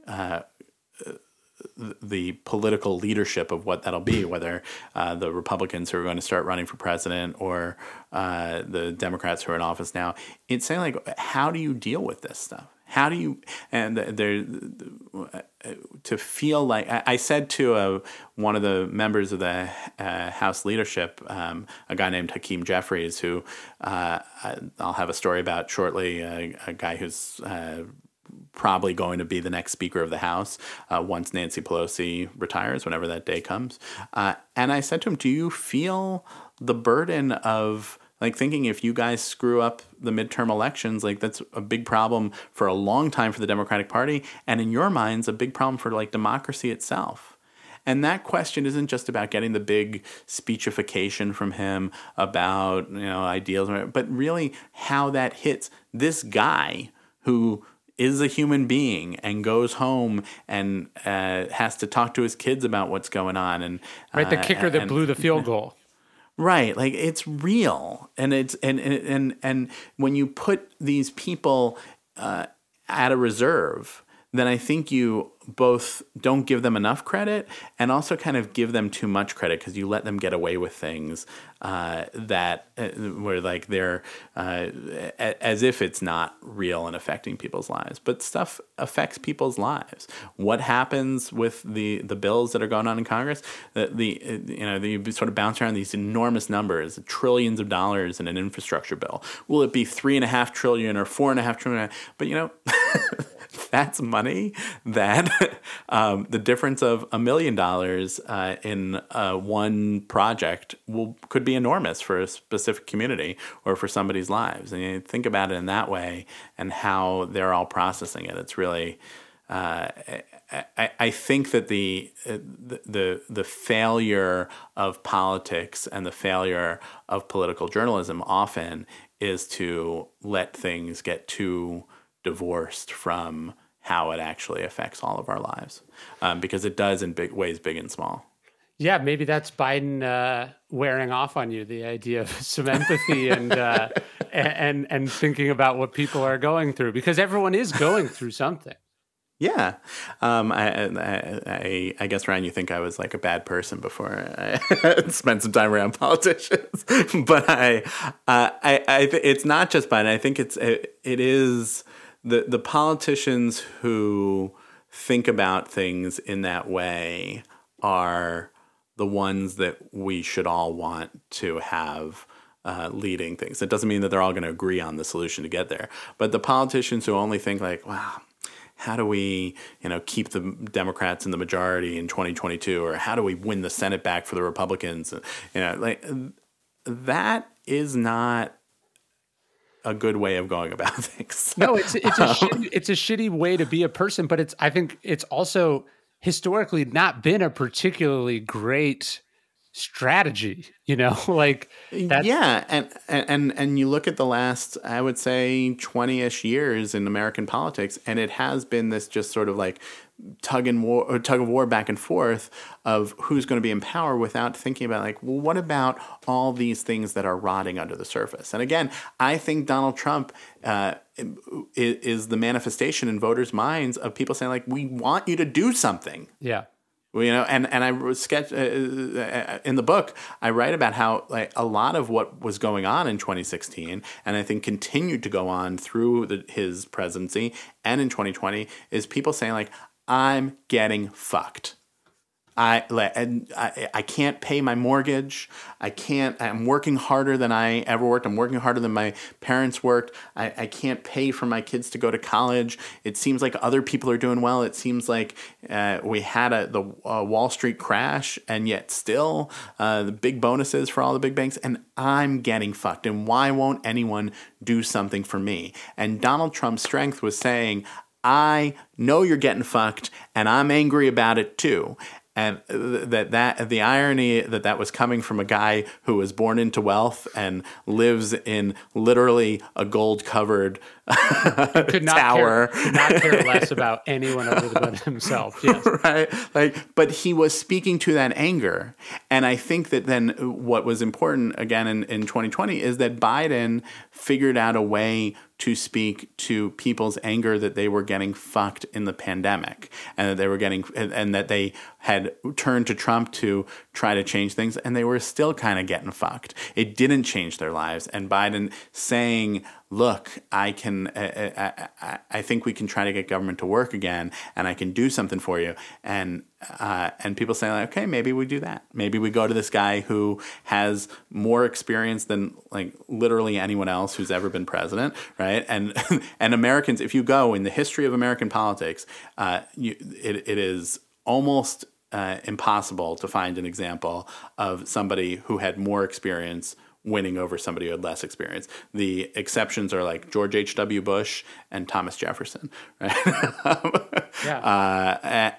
political leadership of what that'll be, whether the Republicans who are going to start running for president or the Democrats who are in office now, it's saying like, how do you deal with this stuff? How do you, and there, to feel like, I said to one of the members of the House leadership, a guy named Hakeem Jeffries, who I'll have a story about shortly, a guy who's probably going to be the next Speaker of the House once Nancy Pelosi retires, whenever that day comes. And I said to him, do you feel the burden of like thinking if you guys screw up the midterm elections, like that's a big problem for a long time for the Democratic Party, and in your minds, a big problem for like democracy itself? And that question isn't just about getting the big speechification from him about ideals, but really how that hits this guy who is a human being and goes home and has to talk to his kids about what's going on, and the kicker that blew the field goal. Right, like it's real, and it's and when you put these people at a reserve, then I think you both don't give them enough credit and also kind of give them too much credit because you let them get away with things that where like they're as if it's not real and affecting people's lives. But stuff affects people's lives. What happens with the bills that are going on in Congress? You sort of bounce around these enormous numbers, trillions of dollars in an infrastructure bill. Will it be $3.5 trillion or $4.5 trillion? But that's money that the difference of $1 million in one project could be enormous for a specific community or for somebody's lives. And you think about it in that way and how they're all processing it. It's really, I think that the failure of politics and the failure of political journalism often is to let things get too divorced from how it actually affects all of our lives, because it does in big ways, big and small. Yeah, maybe that's Biden wearing off on you, the idea of some empathy and thinking about what people are going through, because everyone is going through something. Yeah. I guess, Ryan, you think I was like a bad person before I spent some time around politicians, but it's not just Biden. I think it is the politicians who think about things in that way are the ones that we should all want to have leading things. It doesn't mean that they're all going to agree on the solution to get there, but the politicians who only think like, wow, how do we, keep the Democrats in the majority in 2022, or how do we win the Senate back for the Republicans? That is not a good way of going about things. No, it's a shitty way to be a person, but I think it's also historically not been a particularly great strategy, like that's... Yeah. And you look at the last, I would say 20-ish years in American politics, and it has been this just sort of like tug of war back and forth of who's going to be in power without thinking about like, well, what about all these things that are rotting under the surface? And again, I think Donald Trump is the manifestation in voters' minds of people saying like, we want you to do something. Yeah. And I sketch in the book, I write about how like a lot of what was going on in 2016, and I think continued to go on through his presidency and in 2020, is people saying like, I'm getting fucked. I can't pay my mortgage. I'm working harder than I ever worked. I'm working harder than my parents worked. I can't pay for my kids to go to college. It seems like other people are doing well. It seems like we had the Wall Street crash, and yet still the big bonuses for all the big banks, and I'm getting fucked. And why won't anyone do something for me? And Donald Trump's strength was saying, I know you're getting fucked, and I'm angry about it too. And that the irony that was coming from a guy who was born into wealth and lives in literally a gold-covered tower. Could not care less about anyone other than himself. Yes. Right? But he was speaking to that anger. And I think that then what was important, again, in 2020 is that Biden figured out a way to speak to people's anger that they were getting fucked in the pandemic, and that they were and that they had turned to Trump to try to change things, and they were still kind of getting fucked. It didn't change their lives. And Biden saying, look, I think we can try to get government to work again, and I can do something for you. And people saying, like, okay, maybe we do that. Maybe we go to this guy who has more experience than like literally anyone else who's ever been president, right? And Americans, if you go in the history of American politics, it is almost impossible to find an example of somebody who had more experience winning over somebody who had less experience. The exceptions are like George H.W. Bush and Thomas Jefferson, right? Yeah.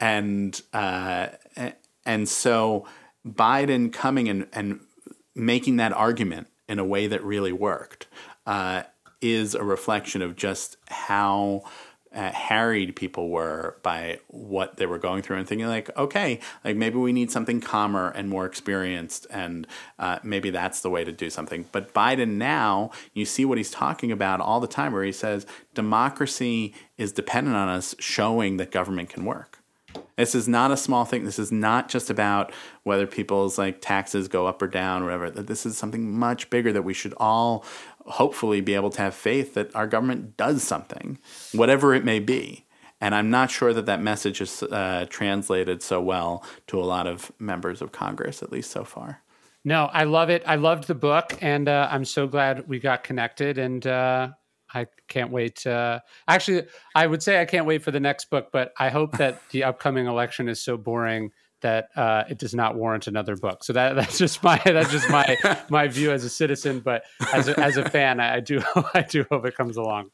And so Biden coming and making that argument in a way that really worked is a reflection of just how harried people were by what they were going through, and thinking like, okay, like maybe we need something calmer and more experienced, and maybe that's the way to do something. But Biden now, you see what he's talking about all the time, where he says democracy is dependent on us showing that government can work. This is not a small thing. This is not just about whether people's like taxes go up or down or whatever. This is something much bigger that we should all hopefully be able to have faith that our government does something, whatever it may be. And I'm not sure that message is translated so well to a lot of members of Congress, at least so far. No, I love it. I loved the book, and I'm so glad we got connected, and I can't wait. Actually, I would say I can't wait for the next book, but I hope that the upcoming election is so boring that it does not warrant another book. So that's just my my view as a citizen, but as a fan, I do hope it comes along.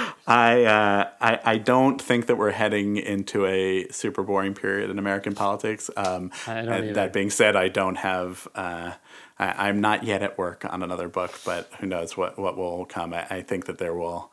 I don't think that we're heading into a super boring period in American politics. That being said, I don't have I'm not yet at work on another book, but who knows what will come. I think that there will.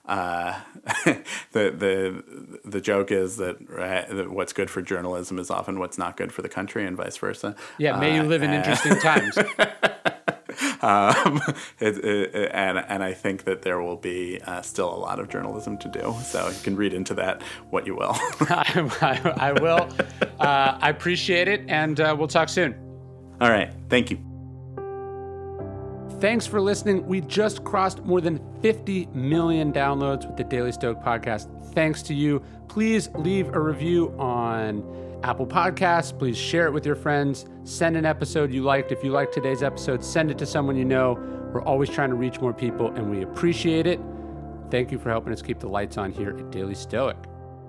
The joke is that what's good for journalism is often what's not good for the country, and vice versa. Yeah, may you live in interesting times. And I think that there will be still a lot of journalism to do. So you can read into that what you will. I will. I appreciate it, and we'll talk soon. All right. Thank you. Thanks for listening. We just crossed more than 50 million downloads with the Daily Stoic podcast. Thanks to you. Please leave a review on Apple Podcasts. Please share it with your friends. Send an episode you liked. If you liked today's episode, send it to someone you know. We're always trying to reach more people, and we appreciate it. Thank you for helping us keep the lights on here at Daily Stoic.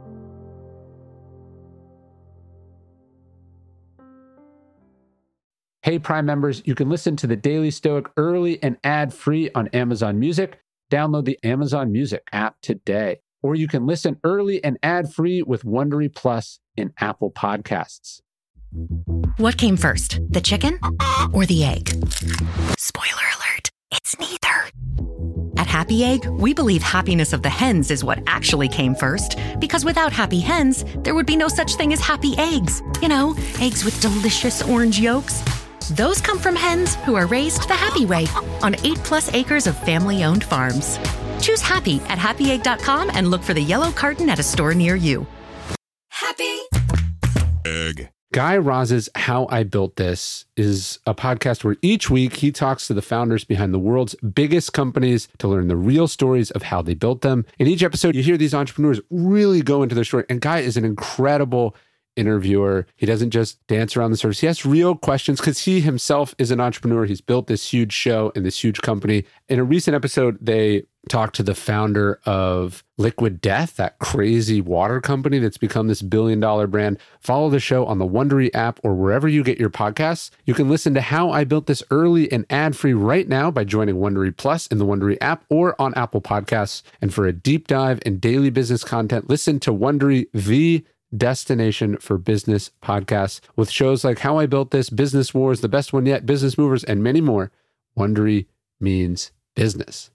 Hey, Prime members, you can listen to the Daily Stoic early and ad-free on Amazon Music. Download the Amazon Music app today. Or you can listen early and ad-free with Wondery Plus in Apple Podcasts. What came first, the chicken or the egg? Spoiler alert, it's neither. At Happy Egg, we believe happiness of the hens is what actually came first, because without happy hens, there would be no such thing as happy eggs. You know, eggs with delicious orange yolks. Those come from hens who are raised the happy way on 8+ acres of family-owned farms. Choose happy at happyegg.com and look for the yellow carton at a store near you. Happy Egg. Guy Raz's How I Built This is a podcast where each week he talks to the founders behind the world's biggest companies to learn the real stories of how they built them. In each episode, you hear these entrepreneurs really go into their story. And Guy is an incredible interviewer. He doesn't just dance around the surface. He asks real questions because he himself is an entrepreneur. He's built this huge show and this huge company. In a recent episode, they talked to the founder of Liquid Death, that crazy water company that's become this billion-dollar brand. Follow the show on the Wondery app or wherever you get your podcasts. You can listen to How I Built This early and ad-free right now by joining Wondery Plus in the Wondery app or on Apple Podcasts. And for a deep dive and daily business content, listen to Wondery, the destination for business podcasts, with shows like How I Built This, Business Wars, The Best One Yet, Business Movers, and many more. Wondery means business.